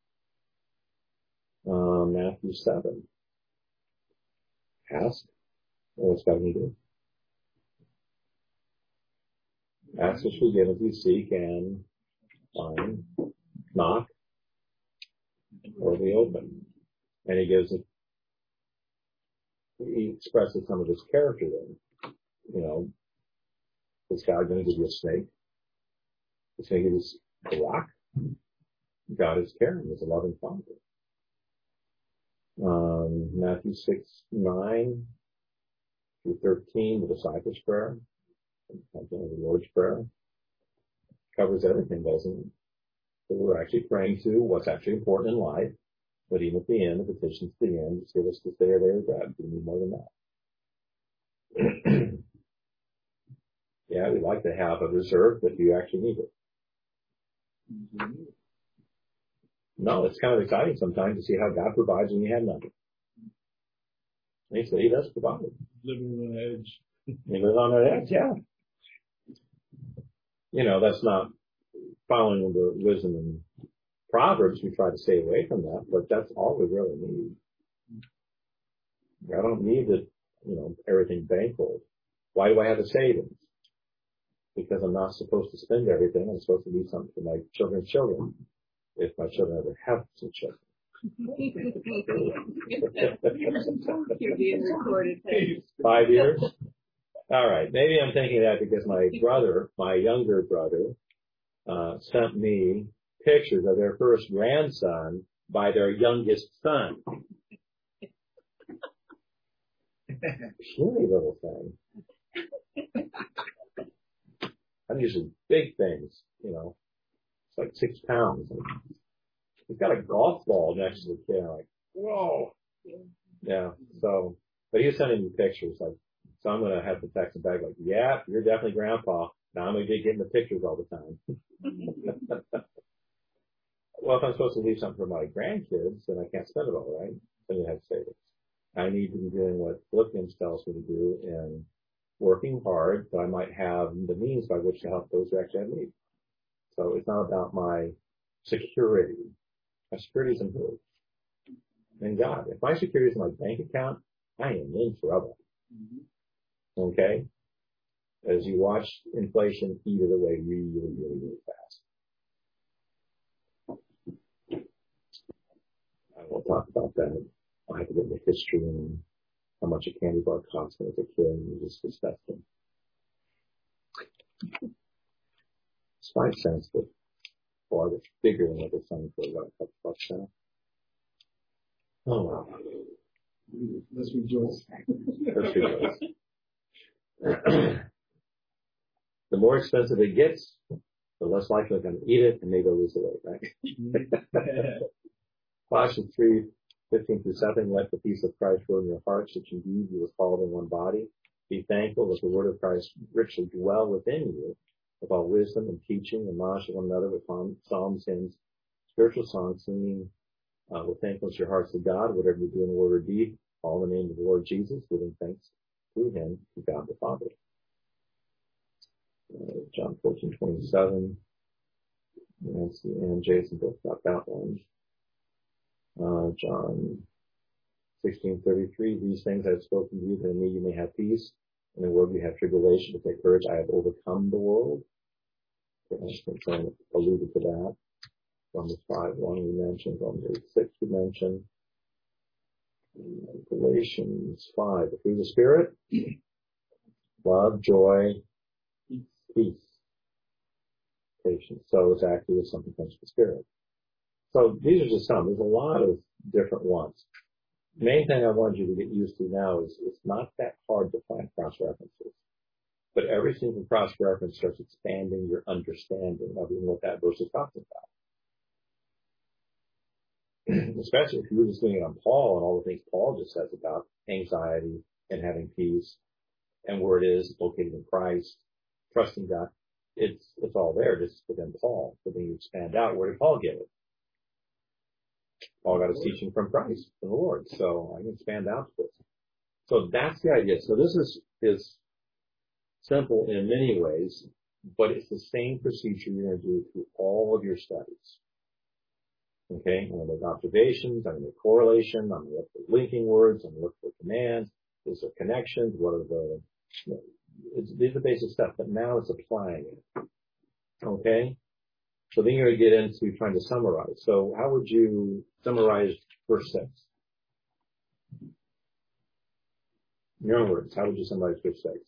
Uh, Matthew seven. Ask. What's God going to do? Ask what you get if you seek and find, knock, or be open. And he gives it, he expresses some of his character there. You know, is God going to give you a snake? Is he going to give you a rock? God is caring. He's a loving Father. Um, Matthew six nine through thirteen, the disciples' prayer. The Lord's Prayer covers everything, doesn't it? So we're actually praying to what's actually important in life, but even at the end, the petition's at the end, just give us this day our daily bread. We need more than that. Yeah, we like to have a reserve, but do you actually need it? Mm-hmm. No, it's kind of exciting sometimes to see how God provides when you have nothing. And he said he does provide. Living on the edge. He lives on the edge, yeah. You know, that's not following the wisdom in Proverbs. We try to stay away from that, but that's all we really need. I don't need it, you know, everything bankrolled. Why do I have a savings? Because I'm not supposed to spend everything. I'm supposed to leave something for my children's children, if my children ever have some children. You're being recorded. Five years? All right. Maybe I'm thinking that because my brother, my younger brother, uh, sent me pictures of their first grandson by their youngest son. Puny little thing. I'm using big things, you know. It's like six pounds. He's got a golf ball next to the kid. I'm like, whoa. Yeah. So, but he was sending me pictures like, so I'm going to have to text him back like, yeah, you're definitely grandpa. Now I'm going to be getting the pictures all the time. Well, if I'm supposed to leave something for my grandkids, then I can't spend it all, right? Then you have savings. I need to be doing what Philippians tells me to do and working hard, so I might have the means by which to help those who actually have need. So it's not about my security. My security is in who? In God. If my security is in my bank account, I am in trouble. Mm-hmm. Okay? As you watch inflation eat it away really, really, really fast. I won't talk about that. I have to get into history and how much a candy bar cost when I was a kid, and you just discuss them. It's five cents, but boy, it's bigger than what they're selling for about a couple bucks now. Oh well. Let's rejoice. Let's rejoice. The more expensive it gets, the less likely I'm going to eat it and maybe I'll lose the weight, right? Colossians three, fifteen through seventeen, let the peace of Christ rule in your hearts, that indeed you were called in one body. Be thankful that the word of Christ richly dwell within you, with all wisdom and teaching, admonishing one another with psalms, hymns, spiritual songs, singing uh, with thankfulness your hearts to God, whatever you do in word or deed, all in the name of the Lord Jesus, giving thanks through him to God the Father. Uh, John fourteen twenty-seven. Nancy and Jason both got that one. Uh, John sixteen thirty-three. These things I have spoken to you, that in me you may have peace. In the world you have tribulation, but take courage. I have overcome the world. I think I alluded to that. Romans five one we mentioned. Romans eight six we mentioned. Galatians five. The fruit of the Spirit: love, joy, peace, patience. So it's actually something comes from the Spirit. So these are just some. There's a lot of different ones. The main thing I want you to get used to now is it's not that hard to find cross-references. But every single cross-reference starts expanding your understanding of even what that verse is talking about. Especially if you're just doing it on Paul and all the things Paul just says about anxiety and having peace and where it is located in Christ, trusting God. It's, it's all there just within Paul. But then you expand out, where did Paul get it? Paul got his teaching from Christ, from the Lord. So I can expand out to this. So that's the idea. So this is, is simple in many ways, but it's the same procedure you're going to do through all of your studies. Okay? I'm going to make observations. I'm going to make correlation. I'm going to look for linking words. I'm going to look for commands. Is there connections? What are the, you know, it's, these are basic stuff, but now it's applying it. Okay? So then you're going to get into trying to summarize. So how would you summarize verse six? In your own words, how would you summarize verse six?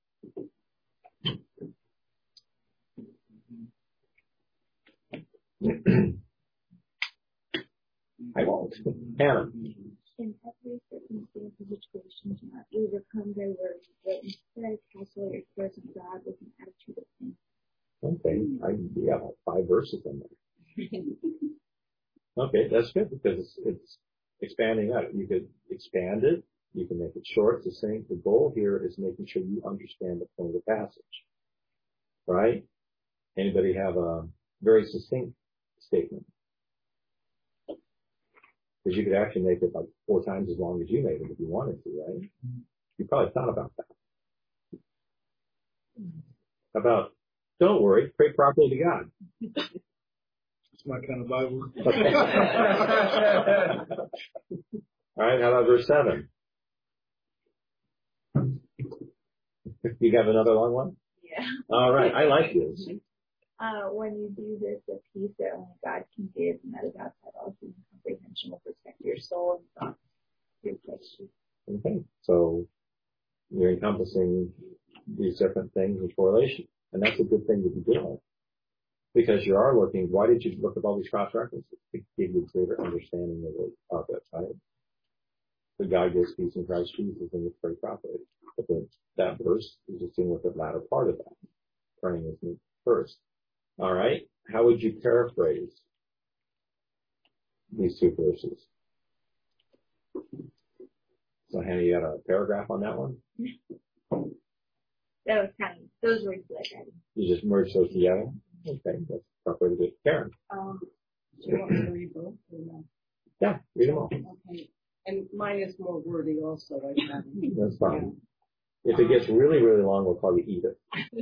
I won't. Hannah. In every circumstance and situation, do not be overcome by worry, but instead cast away your cares on God with an attitude of thanks. Okay, I yeah, about five verses in there. Okay, that's good because it's, it's expanding out. You could expand it. You can make it short, succinct. The goal here is making sure you understand the point of the passage. Right? Anybody have a very succinct statement? Because you could actually make it like four times as long as you made it if you wanted to, right? You probably thought about that. How about, don't worry, pray properly to God. It's my kind of Bible. All right, how about verse seven? You have another long one? Yeah. All right, I like this. Uh, when you do this, the peace that only God can give, and that is outside all human comprehension, will protect your soul and thoughts. Your question. Okay, so you're encompassing these different things in correlation, and that's a good thing to be doing. Because you are looking, why did you look at all these cross-references? To give you a greater understanding of it, of it, right? The God gives peace in Christ Jesus, and you pray properly. But the, that verse is just dealing with the latter part of that. Praying is first. All right. How would you paraphrase these two verses? So, Hannah, you got a paragraph on that one? That was kind of, those words that I had. You just merge those together? Okay, that's probably good. Karen? Um, do you want me to read both or no? Yeah, read them all. Okay. And mine is more wordy also. I have. That's fine. Yeah. If it gets really, really long, we'll probably eat it.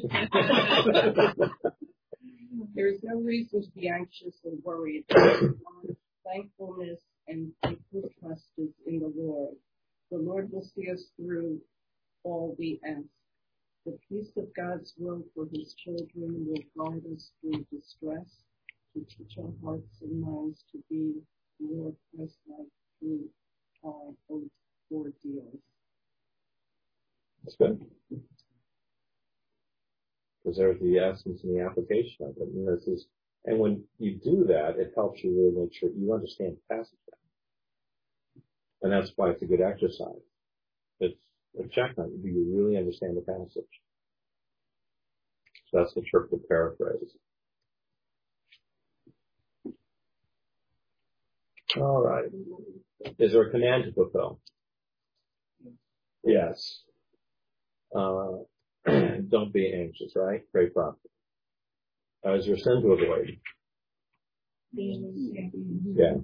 There is no reason to be anxious or worried. Thankfulness and faithful trust is in the Lord. The Lord will see us through all we ask. The peace of God's will for his children will guide us through distress, to teach our hearts and minds to be more Christ-like through all ordeals. That's good. Because there's the essence and the application of it. And, this is, and when you do that, it helps you really make sure you understand the passage. And that's why it's a good exercise. It's a check on it. Do you really understand the passage? So that's the trick to paraphrase. All right. Is there a command to fulfill? Yes. Uh, don't be anxious, right? Pray properly. Uh, is there sin to avoid? Yeah.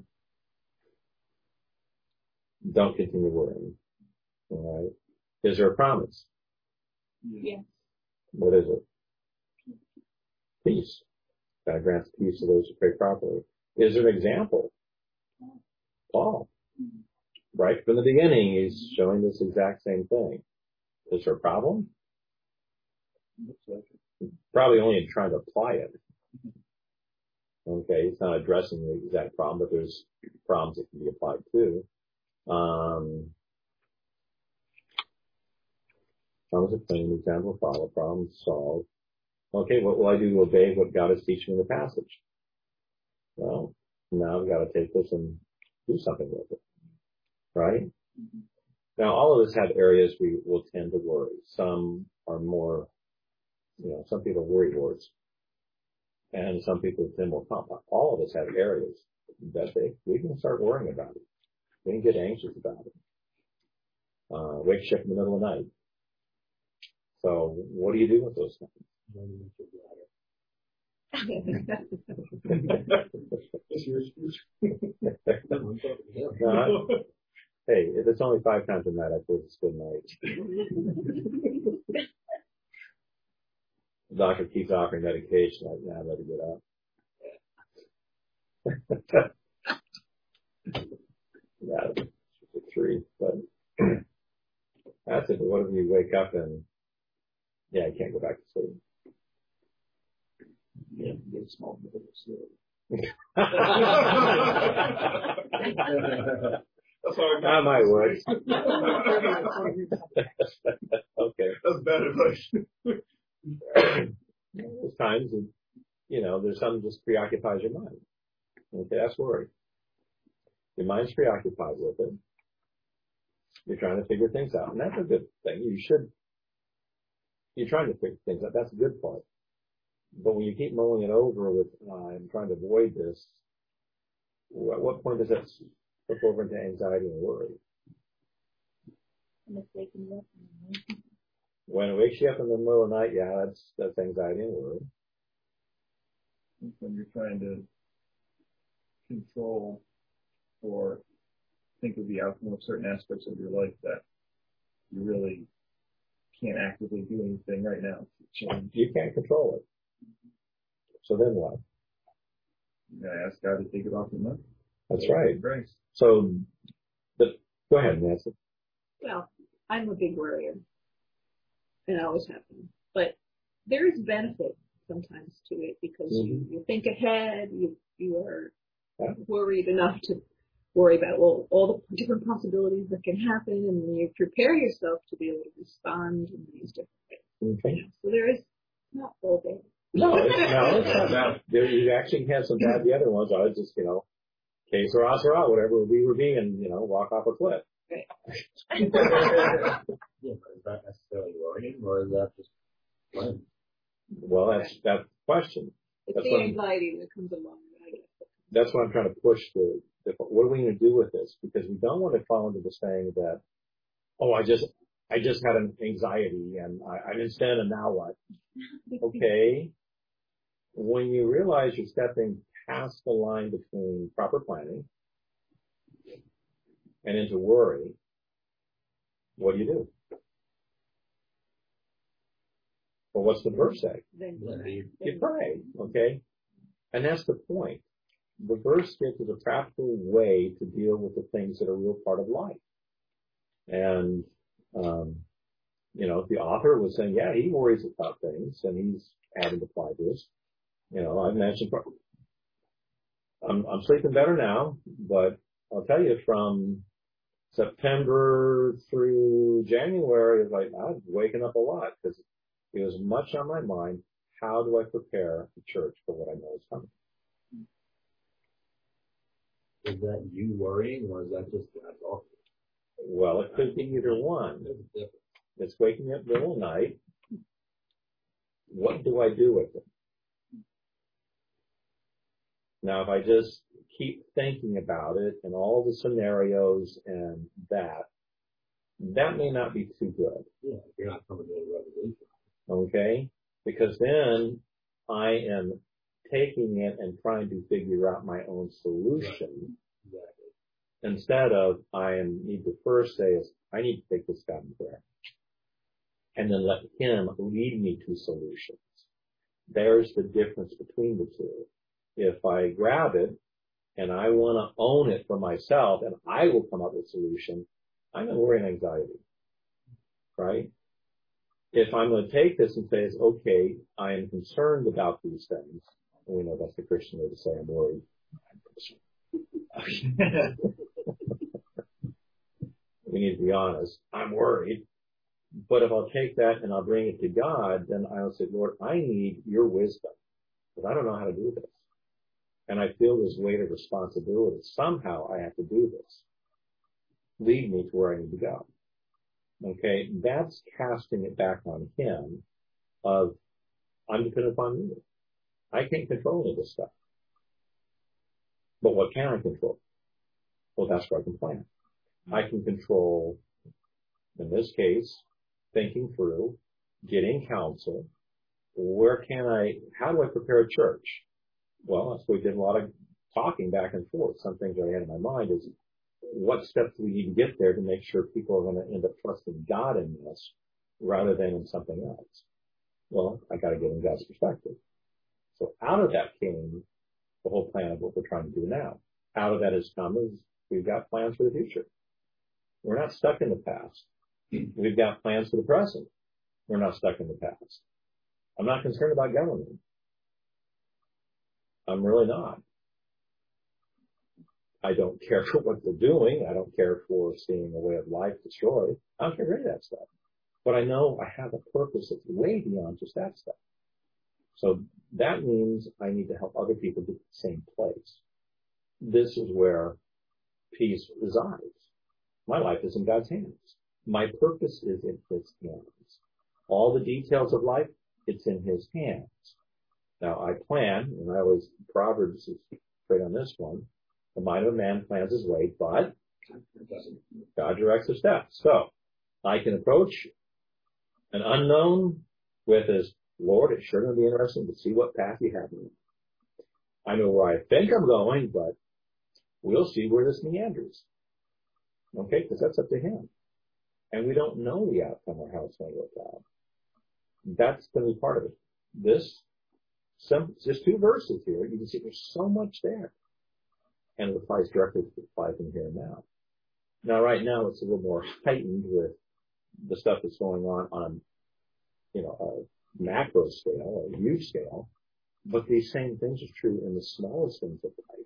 Don't continue worrying. All right. Is there a promise? Yes. What is it? Peace. God grants peace to those who pray properly. Is there an example? Paul. Right from the beginning, he's showing this exact same thing. Is there a problem? Probably only trying to apply it. Okay, it's not addressing the exact problem, but there's problems that can be applied too. Um, problems are plain, example, follow, problem solved. Okay, what will I do to obey what God is teaching in the passage? Well, now I've got to take this and do something with it. Right? Mm-hmm. Now, all of us have areas we will tend to worry. Some are more, you know, some people worry words. And some people tend more compact. All of us have areas that they, we can start worrying about it. We can get anxious about it. Uh, wake shift in the middle of the night. So what do you do with those things? uh, hey, if it's only five times a night, I think it's good night. The doctor keeps offering medication. Like, nah, I better get up. Yeah, it's a three, but that's it. But what if you wake up and yeah, you can't go back to sleep? Yeah, get a small bit of sleep. That might work. Okay. That's bad advice. There's times, that, you know, there's something just preoccupies your mind. Okay, that's worry. Your mind's preoccupied with it. You're trying to figure things out, and that's a good thing. You should. You're trying to figure things out. That's a good part. But when you keep mulling it over with, uh, I'm trying to avoid this, at what point does that flip over into anxiety and worry? When it wakes you up in the middle of the night, yeah, that's, that's anxiety and worry. When you're trying to control or think of the outcome of certain aspects of your life that you really can't actively do anything right now to change. You can't control it. So then what? You gotta ask God to take it off your mind. That's right. Grace. So, but go ahead, Nancy. Well, I'm a big worrier, and I always have been. But there is benefit sometimes to it because mm-hmm. you, you think ahead. You you are yeah. worried enough to worry about well all the different possibilities that can happen, and you prepare yourself to be able to respond in these different ways. Okay. You know, so there is not all bad. No, it's, no, it's not bad. There, you actually have some bad. The other ones, I was just, you know, que sera, sera, whatever we were being, and, you know, walk off a cliff. Right. Yeah, but is that necessarily worrying, or is that just fun? Well, that's that's the question. It's that's the anxiety that comes along, I guess. That's what I'm trying to push the, the, what are we going to do with this? Because we don't want to fall into the saying that, oh, I just, I just had an anxiety and I, I'm in sin and now what? Okay. When you realize you're stepping past the line between proper planning and into worry, what do you do? Well, what's the verse say? Then you, you pray, okay? And that's the point. The verse gives us a practical way to deal with the things that are a real part of life. And, um, you know, the author was saying, yeah, he worries about things, and he's adding to apply this. You know, I mentioned, I'm, I'm sleeping better now, but I'll tell you from September through January is like, I was waking up a lot because it was much on my mind. How do I prepare the church for what I know is coming? Is that you worrying, or is that just God's offer? Well, it could be either one. It's waking up middle of the night. What do I do with it? Now, if I just keep thinking about it and all the scenarios and that, that may not be too good. Yeah, if you're not coming to a revelation. Okay? Because then I am taking it and trying to figure out my own solution. Right. Exactly. Instead of I am, need to first say is, I need to take this God in prayer. And then let him lead me to solutions. There's the difference between the two. If I grab it and I want to own it for myself and I will come up with a solution, I'm going to worry and anxiety. Right? If I'm going to take this and say, okay, I am concerned about these things, and we know that's the Christian way to say I'm worried. We need to be honest. I'm worried. But if I'll take that and I'll bring it to God, then I'll say, Lord, I need your wisdom, because I don't know how to do this. And I feel this weight of responsibility. Somehow I have to do this. Lead me to where I need to go. Okay, that's casting it back on him of, I'm dependent upon you. I can't control any of this stuff. But what can I control? Well, that's where I can plan. I can control, in this case, thinking through, getting counsel. Where can I, how do I prepare a church? Well, that's what we did a lot of talking back and forth. Some things I had in my mind is, what steps do we need to get there to make sure people are going to end up trusting God in this rather than in something else? Well, I got to get in God's perspective. So out of that came the whole plan of what we're trying to do now. Out of that has come is we've got plans for the future. We're not stuck in the past. We've got plans for the present. We're not stuck in the past. I'm not concerned about government. I'm really not. I don't care for what they're doing. I don't care for seeing a way of life destroyed. I don't care for any of that stuff. But I know I have a purpose that's way beyond just that stuff. So that means I need to help other people get to the same place. This is where peace resides. My life is in God's hands. My purpose is in his hands. All the details of life, it's in his hands. Now I plan, and I always, Proverbs is straight on this one, the mind of a man plans his way, but God directs his steps. So I can approach an unknown with his, Lord, it's sure going to be interesting to see what path you have me. I know where I think I'm going, but we'll see where this meanders. Okay, because that's up to him. And we don't know the outcome or how it's going to work out. That's going to be part of it. This, some, just two verses here, you can see there's so much there. And it applies directly to life in here and now. Now, right now, it's a little more heightened with the stuff that's going on on, you know, a macro scale, a huge scale. But these same things are true in the smallest things of life.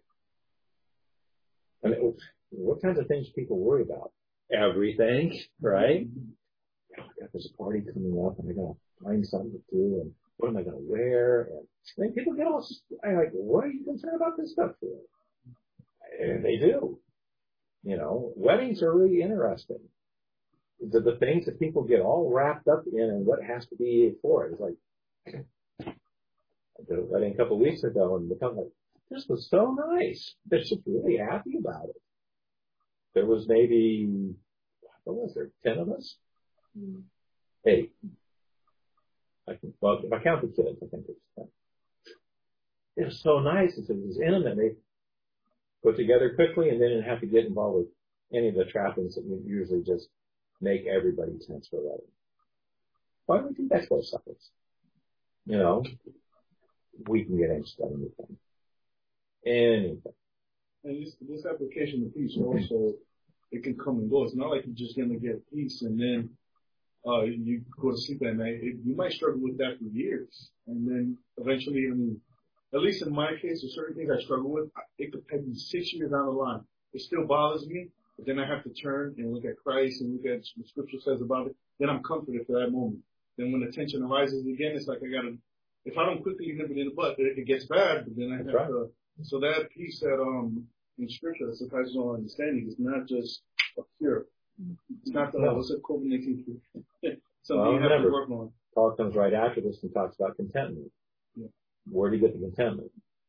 I mean, what kinds of things people worry about? Everything, right? Oh, God, there's a party coming up, and I got to find something to do, and what am I going to wear? And then people get all, I'm like, what are you concerned about this stuff for? And they do. You know, weddings are really interesting. The, the things that people get all wrapped up in and what has to be for it. It's like, I did a wedding a couple of weeks ago and become like, this was so nice. They're just really happy about it. There was maybe, what was there, ten of us? Mm. Eight. I can, well, if I count the kids, I think it's ten. It was so nice. It was intimate. They put together quickly and they didn't have to get involved with any of the trappings that usually just make everybody tense for a wedding. Why do we do that for ourselves? You know, we can get anxious about anything. Anything. And this, this application of peace also, it can come and go. It's not like you're just going to get peace and then uh, you go to sleep at night. It, you might struggle with that for years. And then eventually, I mean, at least in my case, there's certain things I struggle with. It could take me six years down the line. It still bothers me, but then I have to turn and look at Christ and look at what the Scripture says about it. Then I'm comforted for that moment. Then when the tension arises again, it's like I gotta. If I don't quickly nip it in the butt, it, it gets bad. But then I have right. to. So that piece that um in Scripture that surpasses all understanding is not just a cure. It's not the no. What's a COVID nineteen cure? Something well, you have remember, to work on. Paul comes right after this and talks about contentment. Yeah. Where did he get the contentment?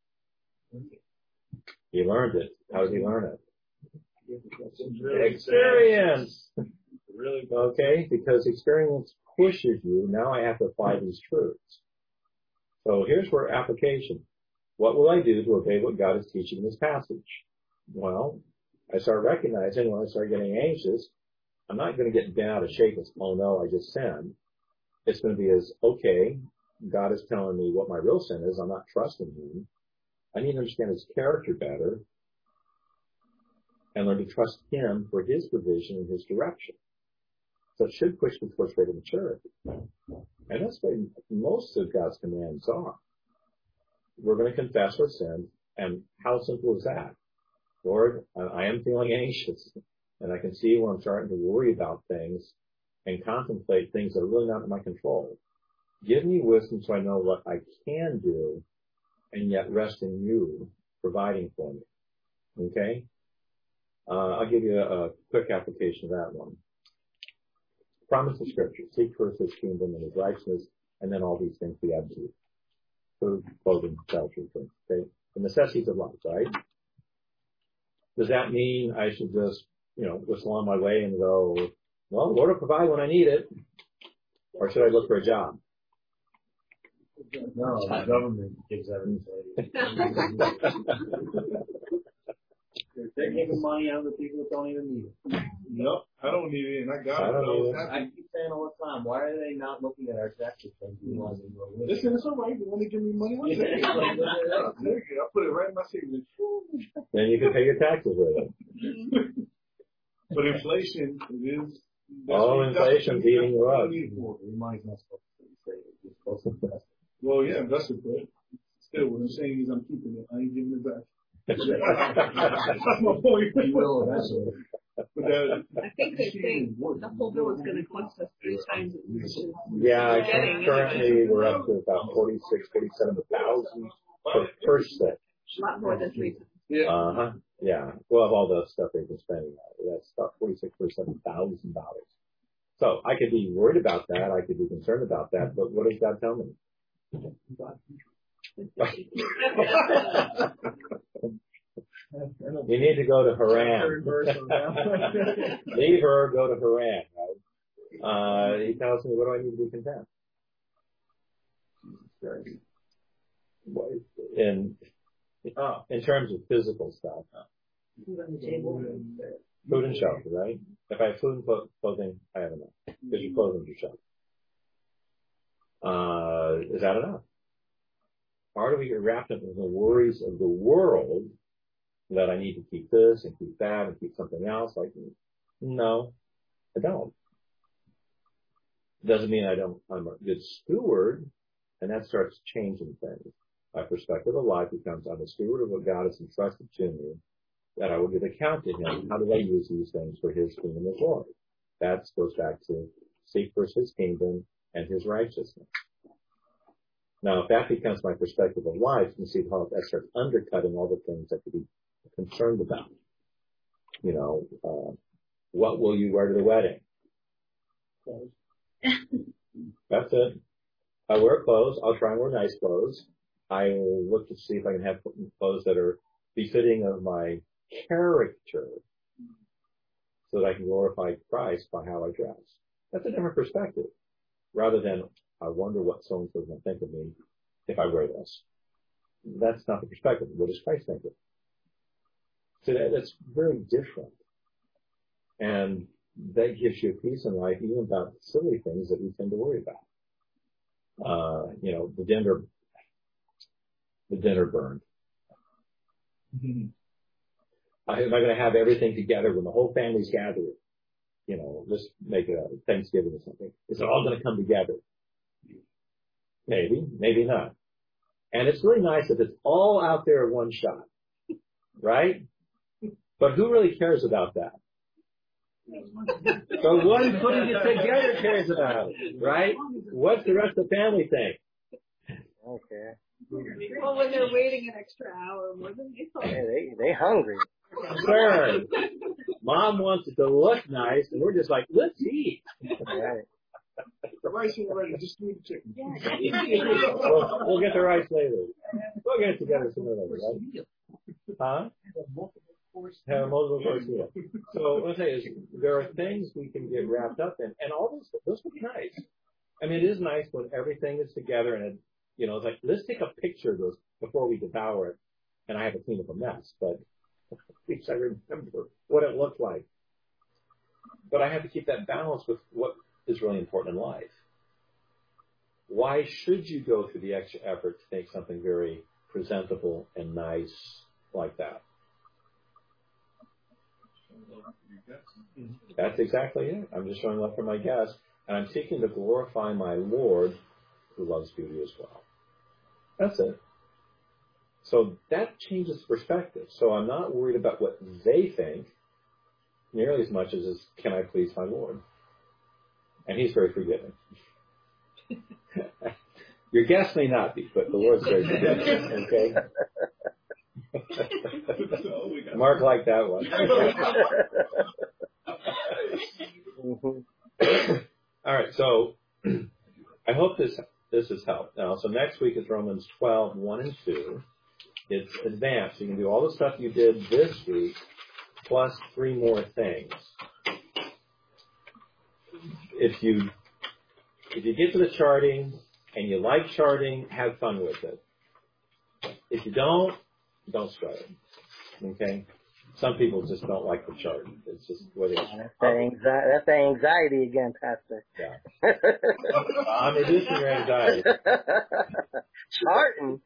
He learned it. How did he learn it? Experience. Really? Okay, because experience pushes you. Now I have to apply these truths. So here's where application. What will I do to obey what God is teaching in this passage? Well, I start recognizing when I start getting anxious, I'm not going to get bent out of shape and, oh no, I just sinned. It's going to be as, okay, God is telling me what my real sin is. I'm not trusting Him. I need to understand His character better and learn to trust Him for His provision and His direction. So it should push me towards greater maturity. And that's what most of God's commands are. We're going to confess our sins, and how simple is that? Lord, I am feeling anxious, and I can see where I'm starting to worry about things and contemplate things that are really not in my control. Give me wisdom so I know what I can do, and yet rest in You providing for me. Okay? Uh, I'll give you a, a quick application of that one. Promise of Scripture. Seek first His kingdom and His righteousness, and then all these things be added to you. Food, clothing, shelter, things. Okay? The necessities of life, right? Does that mean I should just, you know, whistle on my way and go, well, Lord will provide when I need it? Or should I look for a job? No, the government gives everything. They're giving money out to people that don't even need it. Nope, I don't need it, and I got I it. don't I, I keep saying all the time, why are they not looking at our taxes and realizing we're with Listen, it's all right. They want to give me money. I'll take it. I'll take it. I'll put it right in my signature. Then you can pay your taxes with it. But inflation is. Oh, inflation's eating you up. Money's not supposed to say it. It's supposed to invest. Well, yeah, invest it, but still, what I'm saying is I'm keeping it. I ain't giving it back. That's my point. You will eventually. But that, I think they say the whole bill is going to cost us three times as much as Yeah, I we're think getting currently anyway. we're up to about forty-six, forty-seven thousand per person. A lot more than three times. yeah. Uh huh. Yeah. Well, of all the stuff they've been spending, that's about forty-six, forty-seven thousand dollars. So I could be worried about that. I could be concerned about that. But what does God tell me? You need to go to Haran. Leave her, go to Haran. Right? Uh, he tells me, what do I need to be content? In oh, in terms of physical stuff, food and shelter, right? If I have food and clothing, I have enough. Because your clothing is your shelter. Uh, is that enough? Or do we get wrapped up in the worries of the world that I need to keep this and keep that and keep something else? Like, no, I don't. Doesn't mean I don't. I'm a good steward, and that starts changing things. My perspective of life becomes, I'm a steward of what God has entrusted to me, that I will give account to Him. How do I use these things for His kingdom and glory? That goes back to seek first His kingdom and His righteousness. Now, if that becomes my perspective of life, you can see how that starts undercutting all the things I could be concerned about. You know, uh, what will you wear to the wedding? That's it. I wear clothes. I'll try and wear nice clothes. I will look to see if I can have clothes that are befitting of my character so that I can glorify Christ by how I dress. That's a different perspective. Rather than, I wonder what so-and-so is going to think of me if I wear this. That's not the perspective. What does Christ think of me? So that, that's very different. And that gives you a peace in life even about silly things that we tend to worry about. Uh, you know, the dinner, the dinner burned. Mm-hmm. I, am I going to have everything together when the whole family's gathered? You know, let's make a Thanksgiving or something. Is it all going to come together? Maybe, maybe not. And it's really nice if it's all out there in one shot, right? But who really cares about that? So one putting it together cares about it, right? What's the rest of the family think? Okay. Well, when they're waiting an extra hour more than they thought. Yeah, they they hungry. Third, Mom wants it to look nice, and we're just like, let's eat. Right. The rice is ready. Just do the chicken. we'll, we'll get the rice later. We'll get it together sooner or later, right? Huh? Have a multiple course meal. So what I'm saying is, there are things we can get wrapped up in, and all those those would be nice. I mean, it is nice when everything is together, and it, you know, it's like, let's take a picture of this before we devour it, and I have to clean up a mess, but at least I remember what it looked like. But I have to keep that balance with what is really important in life. Why should you go through the extra effort to make something very presentable and nice like that? That's exactly it. I'm just showing up for my guests, and I'm seeking to glorify my Lord, who loves beauty as well. That's it. So that changes perspective. So I'm not worried about what they think nearly as much as is, can I please my Lord? And He's very forgiving. Your guests may not be, but the Lord's very forgiving. Okay? Mark liked that one. All right, so I hope this this has helped. Now, so next week is Romans twelve, one and two. It's advanced. You can do all the stuff you did this week, plus three more things. If you if you get to the charting and you like charting, have fun with it. If you don't, don't sweat it. Okay? Some people just don't like the chart. It's just what it is. That's the anxiety, that's the anxiety again, Pastor. Yeah. I'm reducing your anxiety. Charting.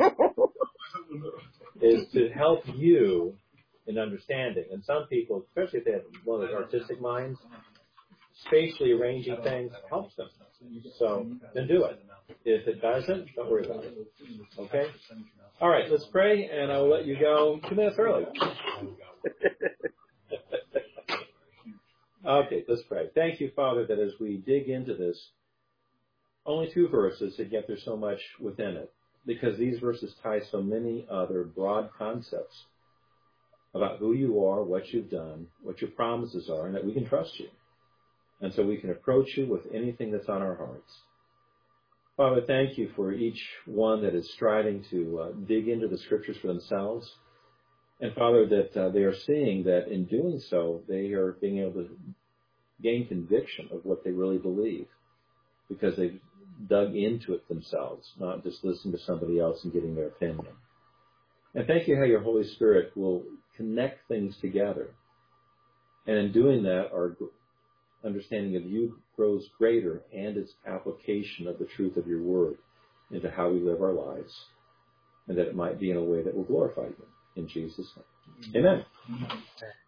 Is to help you in understanding. And some people, especially if they have one of those artistic minds, spatially arranging things helps them. So then do it. If it doesn't, don't worry about it. Okay? All right, let's pray, and I will let you go two minutes early. Okay, let's pray. Thank you, Father, that as we dig into this, only two verses, and yet there's so much within it, because these verses tie so many other broad concepts about who you are, what you've done, what your promises are, and that we can trust you. And so we can approach you with anything that's on our hearts. Father, thank you for each one that is striving to uh, dig into the Scriptures for themselves. And Father, that uh, they are seeing that in doing so, they are being able to gain conviction of what they really believe, because they've dug into it themselves, not just listening to somebody else and getting their opinion. And thank you how your Holy Spirit will connect things together. And in doing that, our understanding of you grows greater, and its application of the truth of your word into how we live our lives, and that it might be in a way that will glorify you. In Jesus' name. Amen.